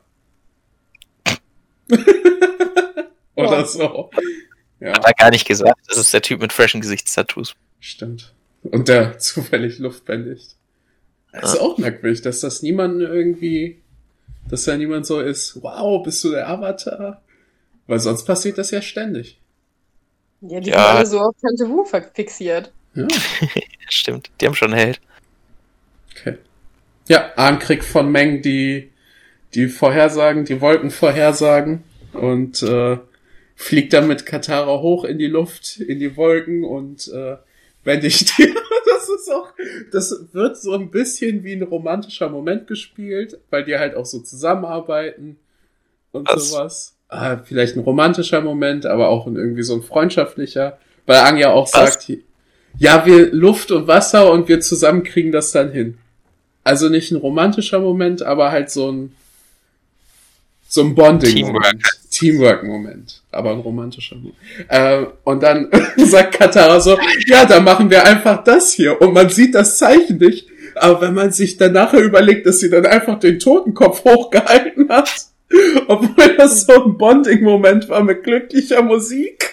Oder so. Ja. Hat er gar nicht gesagt. Das ist der Typ mit freshen Gesichtstattoos. Stimmt. Und der zufällig Luft bändigt. Das ist auch merkwürdig, dass das niemand irgendwie, dass da niemand so ist, wow, bist du der Avatar? Weil sonst passiert das ja ständig. Ja, die sind alle so auf Tante Wu fixiert. Ja. Stimmt, die haben schon einen Held. Okay. Ja, Aang kriegt von Meng die Vorhersagen, die Wolkenvorhersagen und fliegt dann mit Katara hoch in die Luft, in die Wolken und bändigt die. Das wird so ein bisschen wie ein romantischer Moment gespielt, weil die halt auch so zusammenarbeiten und sowas. Vielleicht ein romantischer Moment, aber auch irgendwie so ein freundschaftlicher, weil Aang ja auch sagt, ja, wir Luft und Wasser und wir zusammen kriegen das dann hin. Also nicht ein romantischer Moment, aber halt so ein Bonding-Moment. Teamwork-Moment. Aber ein romantischer Moment. Und dann sagt Katara so, ja, dann machen wir einfach das hier. Und man sieht das Zeichen nicht. Aber wenn man sich dann nachher überlegt, dass sie dann einfach den Totenkopf hochgehalten hat, obwohl das so ein Bonding-Moment war mit glücklicher Musik.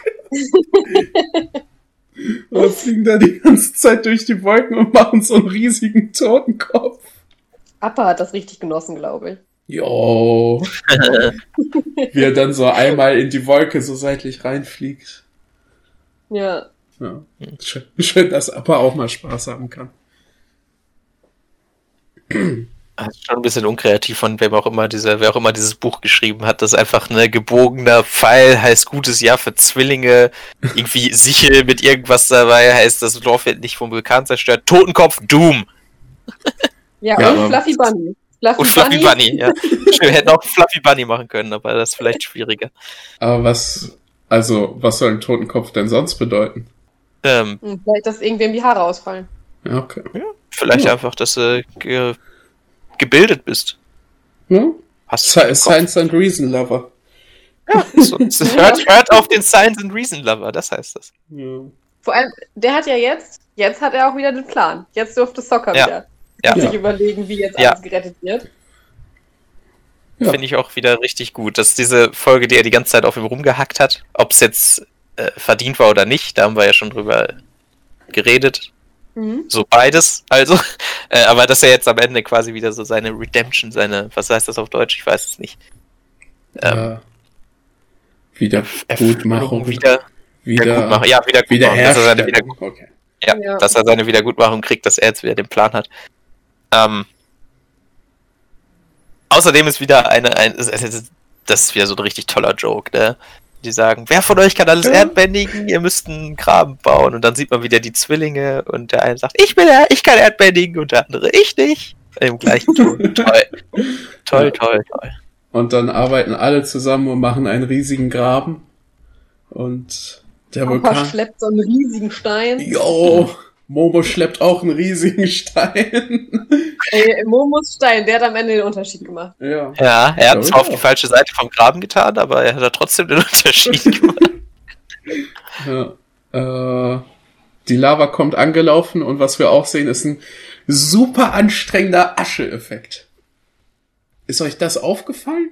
Und dann fliegen da die ganze Zeit durch die Wolken und machen so einen riesigen Totenkopf. Appa hat das richtig genossen, glaube ich. Jo. Wie er dann so einmal in die Wolke so seitlich reinfliegt. Ja. Schön, dass Appa auch mal Spaß haben kann. Das ist schon ein bisschen unkreativ von wer auch immer dieses Buch geschrieben hat, dass einfach ein gebogener Pfeil heißt gutes Jahr für Zwillinge, irgendwie Sichel mit irgendwas dabei heißt, das Dorf wird nicht vom Vulkan zerstört, Totenkopf, Doom. Ja, und Fluffy Bunny. Fluffy Bunny, ja. Wir hätten auch Fluffy Bunny machen können, aber das ist vielleicht schwieriger. Aber was soll ein Totenkopf denn sonst bedeuten? Vielleicht, dass irgendwem die Haare ausfallen. Ja, okay. Ja, vielleicht einfach, dass du gebildet bist. Ja? Science and Reason Lover. Ja, hört auf den Science and Reason Lover, das heißt das. Ja. Vor allem, der hat ja jetzt hat er auch wieder den Plan. Jetzt durfte Soccer wieder sich überlegen, wie jetzt alles gerettet wird. Ja. Finde ich auch wieder richtig gut, dass diese Folge, die er die ganze Zeit auf ihm rumgehackt hat, ob es jetzt verdient war oder nicht, da haben wir ja schon drüber geredet. So beides, also. Aber dass er jetzt am Ende quasi wieder so seine Redemption, was heißt das auf Deutsch? Ich weiß es nicht. Wiedergutmachung. Wiedergutmachung. Dass er seine Wiedergutmachung kriegt, dass er jetzt wieder den Plan hat. Außerdem ist wieder das ist wieder so ein richtig toller Joke, ne? Die sagen, wer von euch kann alles erdbändigen? Ihr müsst einen Graben bauen. Und dann sieht man wieder die Zwillinge und der eine sagt, ich kann erdbändigen und der andere, ich nicht. Im gleichen Ton. Toll. Und dann arbeiten alle zusammen und machen einen riesigen Graben. Und der Vulkan schleppt so einen riesigen Stein. Jo, Momo schleppt auch einen riesigen Stein. Momos Stein, der hat am Ende den Unterschied gemacht. Ja, er hat zwar auf die falsche Seite vom Graben getan, aber er hat trotzdem den Unterschied gemacht. Die Lava kommt angelaufen und was wir auch sehen, ist ein super anstrengender Asche-Effekt. Ist euch das aufgefallen?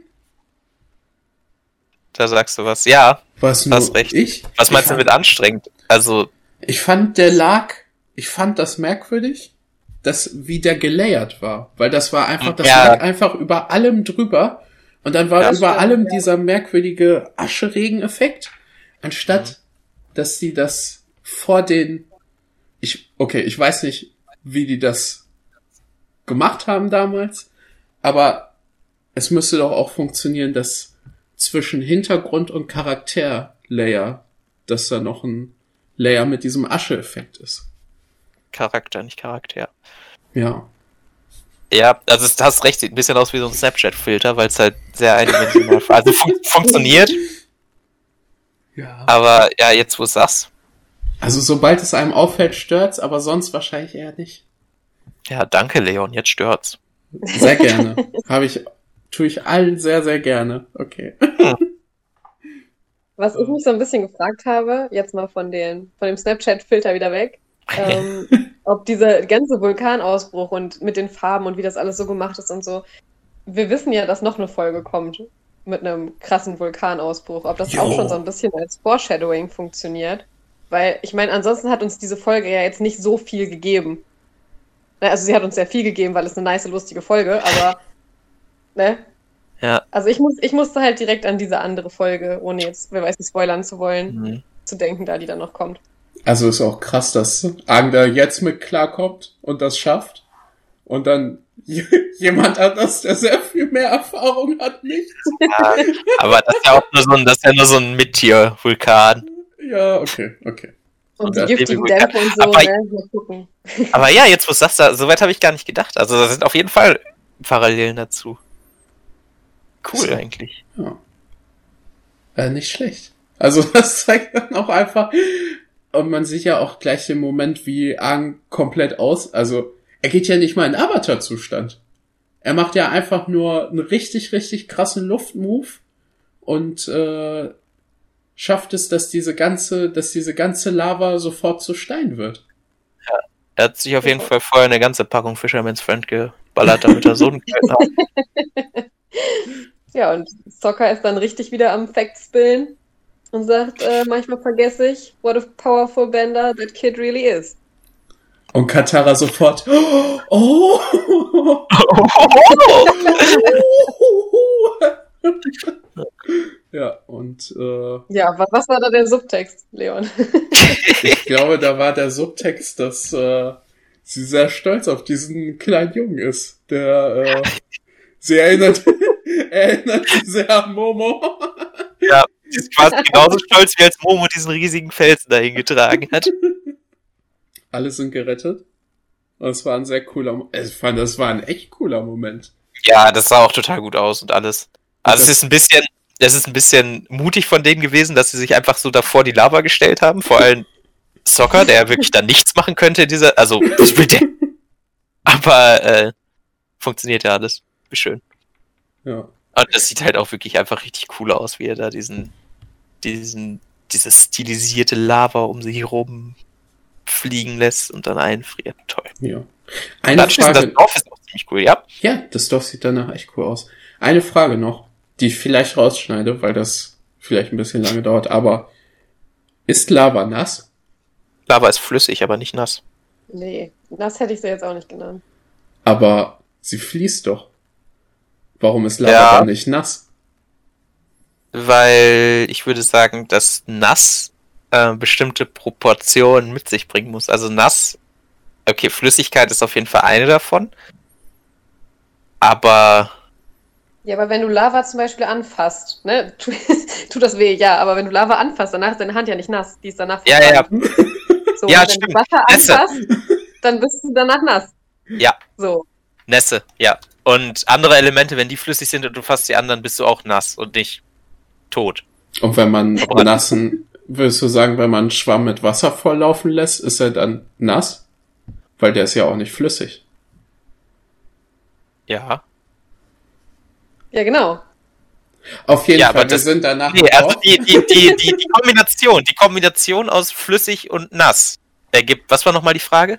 Da sagst du was. Ja, hast recht. Was meinst du mit anstrengend? Also ich fand das merkwürdig, wie der gelayert war. Weil das war einfach, lag einfach über allem drüber. Und dann war über allem dieser merkwürdige Ascheregen-Effekt. Anstatt, dass sie das vor den... Ich weiß nicht, wie die das gemacht haben damals. Aber es müsste doch auch funktionieren, dass zwischen Hintergrund und Charakter-Layer, dass da noch ein Layer mit diesem Asche-Effekt ist. Charakter, nicht Charakter. Ja. Ja, also du hast recht, sieht ein bisschen aus wie so ein Snapchat-Filter, weil es halt sehr eindimensional funktioniert. Ja. Aber ja, jetzt wo du es sagst. Also sobald es einem auffällt, stört's, aber sonst wahrscheinlich eher nicht. Ja, danke Leon, jetzt stört's. Sehr gerne. Tue ich allen sehr, sehr gerne. Okay. Was ich mich so ein bisschen gefragt habe, jetzt mal von dem Snapchat-Filter wieder weg, ob dieser ganze Vulkanausbruch und mit den Farben und wie das alles so gemacht ist und so, wir wissen ja, dass noch eine Folge kommt mit einem krassen Vulkanausbruch, ob das auch schon so ein bisschen als Foreshadowing funktioniert, weil ich meine, ansonsten hat uns diese Folge ja jetzt nicht so viel gegeben. Also sie hat uns sehr viel gegeben, weil es eine nice, lustige Folge, aber ne? Ja. Also ich musste halt direkt an diese andere Folge, ohne jetzt, wer weiß nicht, spoilern zu wollen, zu denken, da die dann noch kommt. Also ist auch krass, dass Agda jetzt mit klarkommt und das schafft. Und dann jemand hat der sehr viel mehr Erfahrung hat, nicht? Ja, aber das ist ja auch nur so ein Mittier-Vulkan. Ja, okay. Und die giftigen Dämpfe und so, aber, ne? Mal gucken. Aber ja, jetzt wo du sagst, soweit habe ich gar nicht gedacht. Also da sind auf jeden Fall Parallelen dazu. Cool so. Eigentlich. Ja. Nicht schlecht. Also das zeigt dann auch einfach, und man sieht ja auch gleich den Moment, wie Aang komplett also er geht ja nicht mal in Avatar-Zustand. Er macht ja einfach nur einen richtig, richtig krassen Luftmove und schafft es, dass diese ganze Lava sofort zu Stein wird. Ja, er hat sich auf jeden Fall vorher eine ganze Packung Fisherman's Friend geballert, damit er so einen Kleid hat. Ja, und Sokka ist dann richtig wieder am Facts-Billen und sagt, manchmal vergesse ich, what a powerful bender that kid really is. Und Katara sofort, oh! Ja, und ja, was war da der Subtext, Leon? Ich glaube, da war der Subtext, dass sie sehr stolz auf diesen kleinen Jungen ist, der sie erinnert sehr an Momo. Ja, sie ist quasi genauso stolz, wie als Momo diesen riesigen Felsen dahin getragen hat. Alle sind gerettet. Und es war ein sehr cooler Moment. Ich fand, das war ein echt cooler Moment. Ja, das sah auch total gut aus und alles. Also es ist ein bisschen mutig von denen gewesen, dass sie sich einfach so davor die Lava gestellt haben. Vor allem Sokka, der wirklich dann nichts machen könnte, aber funktioniert ja alles. Wie schön. Ja. Und das sieht halt auch wirklich einfach richtig cool aus, wie er da diese stilisierte Lava um sich herum fliegen lässt und dann einfriert. Toll. Ja. Eine Frage. Das Dorf ist auch ziemlich cool, ja? Ja, das Dorf sieht danach echt cool aus. Eine Frage noch, die ich vielleicht rausschneide, weil das vielleicht ein bisschen lange dauert, aber ist Lava nass? Lava ist flüssig, aber nicht nass. Nee, nass hätte ich sie jetzt auch nicht genannt. Aber sie fließt doch. Warum ist Lava dann nicht nass? Weil ich würde sagen, dass nass bestimmte Proportionen mit sich bringen muss. Also nass, okay, Flüssigkeit ist auf jeden Fall eine davon. Aber... Ja, aber wenn du Lava zum Beispiel anfasst, ne, tut das weh, ja, aber wenn du Lava anfasst, danach ist deine Hand ja nicht nass, die ist danach Ja. So, ja, wenn stimmt. du Wasser anfasst, dann bist du danach nass. Ja. So. Nässe, ja. Und andere Elemente, wenn die flüssig sind und du fasst die anderen, bist du auch nass und nicht tot. Und wenn man würdest du sagen, wenn man einen Schwamm mit Wasser volllaufen lässt, ist er dann nass? Weil der ist ja auch nicht flüssig. Ja. Ja, genau. Auf jeden Fall, wir sind danach... Nee, also die Kombination aus flüssig und nass ergibt... Was war nochmal die Frage?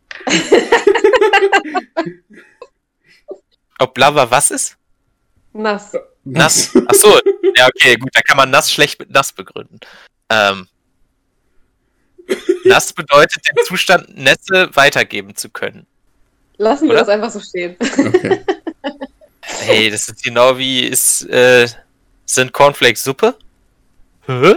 Ob Lava was ist? Nass. Nass? Achso, ja okay, gut, da kann man nass schlecht mit nass begründen. Nass bedeutet, den Zustand Nässe weitergeben zu können. Lassen wir das einfach so stehen. Okay. Hey, das ist genau wie sind Cornflakes Suppe? Hä?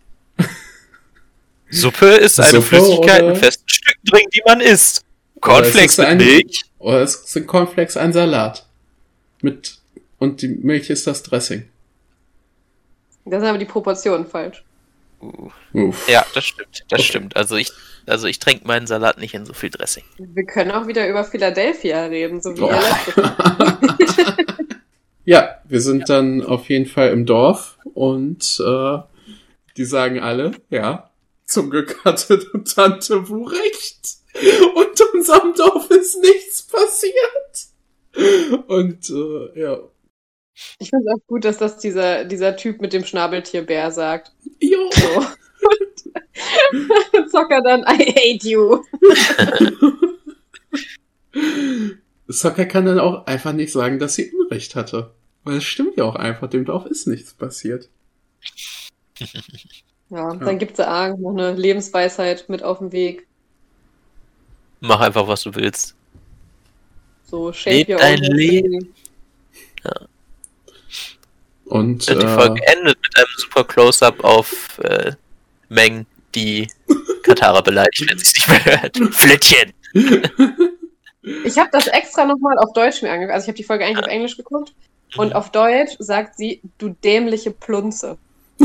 Suppe ist eine Flüssigkeit mit festen Stücken drin, die man isst. Cornflakes mit Milch? Oder es sind Cornflakes ein Salat. Und die Milch ist das Dressing. Da sind aber die Proportionen falsch. Ja, das stimmt. Das stimmt. Also ich trinke meinen Salat nicht in so viel Dressing. Wir können auch wieder über Philadelphia reden, so wie ihr letztes. Ja, wir sind dann auf jeden Fall im Dorf und die sagen alle, ja, zum Glück hatte Tante Wu recht. Und unserem Dorf ist nichts passiert. Und ja. Ich finde es auch gut, dass das dieser Typ mit dem Schnabeltierbär sagt. Jo. So. Und Zocker dann, I hate you. Zocker kann dann auch einfach nicht sagen, dass sie Unrecht hatte. Weil es stimmt ja auch einfach, dem Dorf ist nichts passiert. Ja, dann gibt sie Aang noch eine Lebensweisheit mit auf den Weg. Mach einfach, was du willst. So, shape your dein own Leben. Ja. Und die Folge endet mit einem super Close-Up auf Meng, die Katara beleidigt, wenn sie es nicht mehr hört. Flittchen! Ich habe das extra nochmal auf Deutsch mir angeguckt. Also ich habe die Folge eigentlich auf Englisch geguckt. Und auf Deutsch sagt sie, du dämliche Plunze.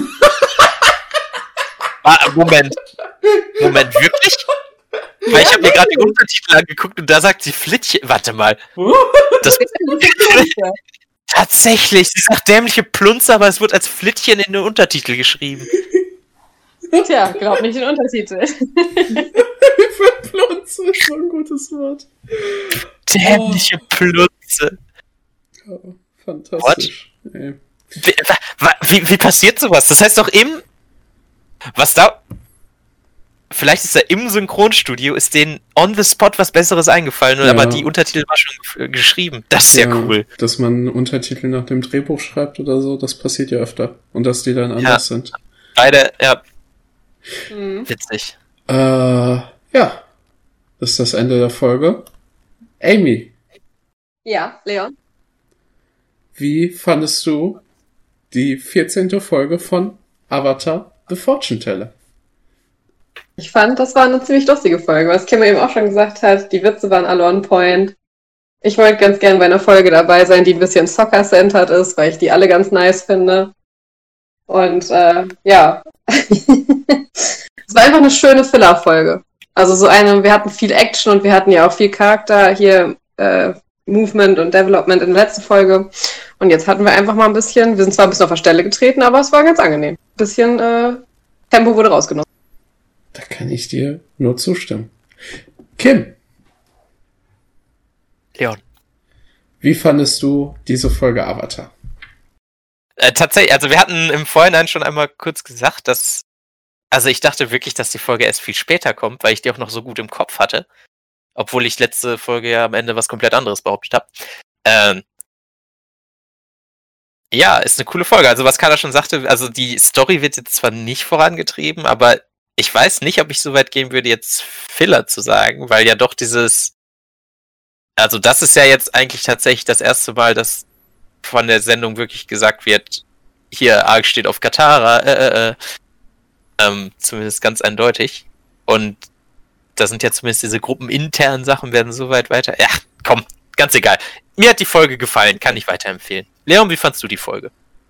Moment, wirklich? Weil ich habe mir gerade die Untertitel angeguckt und da sagt sie Flittchen. Warte mal. Das tatsächlich, sie sagt dämliche Plunze, aber es wird als Flittchen in den Untertitel geschrieben. Tja, glaub nicht den Untertitel. Für Plunze ist so ein gutes Wort. Dämliche Plunze. Ja, fantastisch. Wie passiert sowas? Das heißt doch vielleicht ist da im Synchronstudio, ist denen on the spot was Besseres eingefallen, aber die Untertitel war schon geschrieben. Das ist ja cool. Dass man Untertitel nach dem Drehbuch schreibt oder so, das passiert ja öfter. Und dass die dann anders sind. Beide, ja. Witzig. Ja. Das ist das Ende der Folge. Amy. Ja, Leon. Wie fandest du die 14. Folge von Avatar The Fortune Teller? Ich fand, das war eine ziemlich lustige Folge, was Kim eben auch schon gesagt hat. Die Witze waren alle on point. Ich wollte ganz gern bei einer Folge dabei sein, die ein bisschen Soccer-centered ist, weil ich die alle ganz nice finde. Und ja, es war einfach eine schöne Filler-Folge. Also wir hatten viel Action und wir hatten ja auch viel Charakter hier, Movement und Development in der letzten Folge. Und jetzt hatten wir einfach mal wir sind zwar ein bisschen auf der Stelle getreten, aber es war ganz angenehm. Ein bisschen Tempo wurde rausgenommen. Da kann ich dir nur zustimmen. Kim. Leon. Wie fandest du diese Folge Avatar? Tatsächlich, also wir hatten im Vorhinein schon einmal kurz gesagt, dass, also ich dachte wirklich, dass die Folge erst viel später kommt, weil ich die auch noch so gut im Kopf hatte. Obwohl ich letzte Folge ja am Ende was komplett anderes behauptet habe. Ja, ist eine coole Folge. Also was Carla schon sagte, also die Story wird jetzt zwar nicht vorangetrieben, aber ich weiß nicht, ob ich so weit gehen würde, jetzt Filler zu sagen, weil ja doch dieses, also das ist ja jetzt eigentlich tatsächlich das erste Mal, dass von der Sendung wirklich gesagt wird, hier, Arg steht auf Katara, zumindest ganz eindeutig. Und da sind ja zumindest diese gruppeninternen Sachen werden so weit weiter. Ja, komm, ganz egal. Mir hat die Folge gefallen, kann ich weiterempfehlen. Leon, wie fandst du die Folge?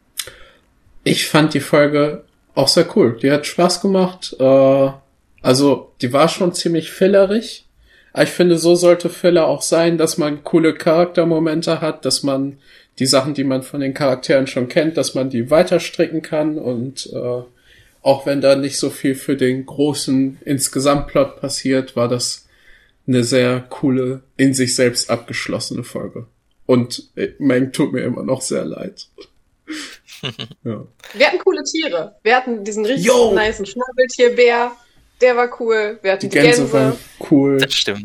Ich fand die Folge auch sehr cool. Die hat Spaß gemacht. Also, die war schon ziemlich fillerig. Aber ich finde, so sollte Filler auch sein, dass man coole Charaktermomente hat, dass man die Sachen, die man von den Charakteren schon kennt, dass man die weiterstricken kann und auch wenn da nicht so viel für den großen Insgesamtplot passiert, war das eine sehr coole, in sich selbst abgeschlossene Folge. Und Meng tut mir immer noch sehr leid. Ja. Wir hatten coole Tiere. Wir hatten diesen richtig nicen Schnabeltierbär. Der war cool. Wir hatten die Gänse. Waren cool. Das stimmt.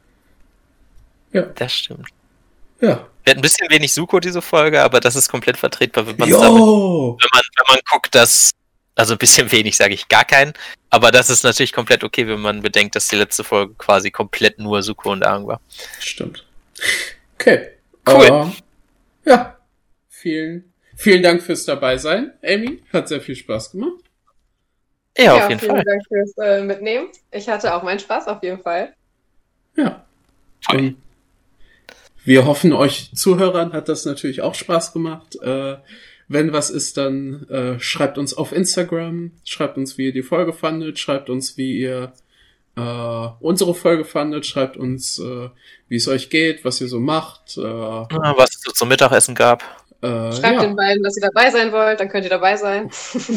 Ja. Das stimmt. Ja. Wir hatten ein bisschen wenig Suko diese Folge, aber das ist komplett vertretbar, wenn man wenn man guckt, dass, also ein bisschen wenig sage ich gar keinen, aber das ist natürlich komplett okay, wenn man bedenkt, dass die letzte Folge quasi komplett nur Suko und Aang war. Stimmt. Okay. Cool. Ja. Vielen Dank fürs Dabeisein, Amy. Hat sehr viel Spaß gemacht. Ja, auf jeden vielen Fall. Dank fürs Mitnehmen. Ich hatte auch meinen Spaß auf jeden Fall. Ja. Und wir hoffen, euch Zuhörern hat das natürlich auch Spaß gemacht. Wenn was ist, dann schreibt uns auf Instagram, schreibt uns, wie ihr die Folge fandet, schreibt uns, wie ihr unsere Folge fandet, schreibt uns, wie es euch geht, was ihr so macht. Was es so zum Mittagessen gab. Schreibt den beiden, dass ihr dabei sein wollt, dann könnt ihr dabei sein.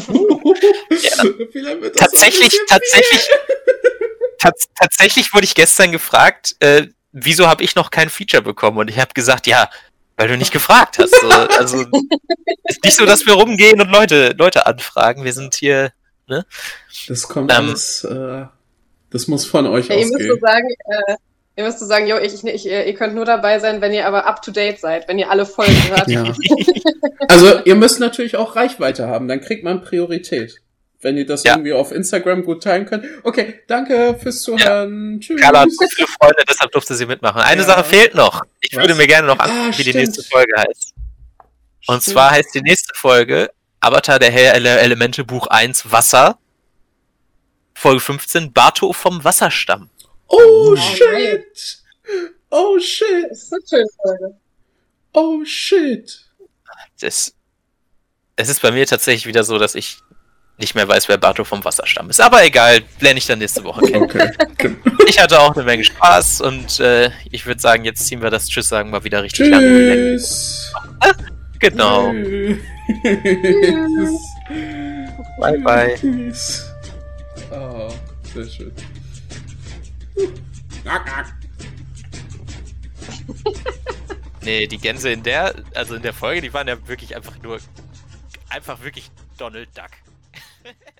Tatsächlich wurde ich gestern gefragt, wieso habe ich noch kein Feature bekommen? Und ich habe gesagt, ja, weil du nicht gefragt hast. So, also ist nicht so, dass wir rumgehen und Leute anfragen. Wir sind hier, ne? Das kommt alles, das muss von euch ausgehen. Ihr müsst so sagen, ihr könnt nur dabei sein, wenn ihr aber up to date seid, wenn ihr alle Folgen hört. Ja. Also ihr müsst natürlich auch Reichweite haben, dann kriegt man Priorität. Wenn ihr das irgendwie auf Instagram gut teilen könnt. Okay, danke fürs Zuhören. Ja. Tschüss. Carla hat so viele Freunde, deshalb durfte sie mitmachen. Eine Sache fehlt noch. Ich würde mir gerne noch angucken, wie die nächste Folge heißt. Und zwar heißt die nächste Folge Avatar der Herr Elemente Buch 1 Wasser. Folge 15 Bato vom Wasserstamm. Oh shit! Oh shit! Das ist eine schöne Folge. Oh shit! Es ist bei mir tatsächlich wieder so, dass ich nicht mehr weiß, wer Bato vom Wasserstamm ist. Aber egal, lerne ich dann nächste Woche kennen. Okay. Ich hatte auch eine Menge Spaß und ich würde sagen, jetzt ziehen wir das Tschüss sagen mal wieder richtig lang. Tschüss! Genau. Tschüss. Bye, bye. Tschüss. Oh, sehr schön. Nee, die Gänse in der Folge, die waren ja wirklich einfach wirklich Donald Duck.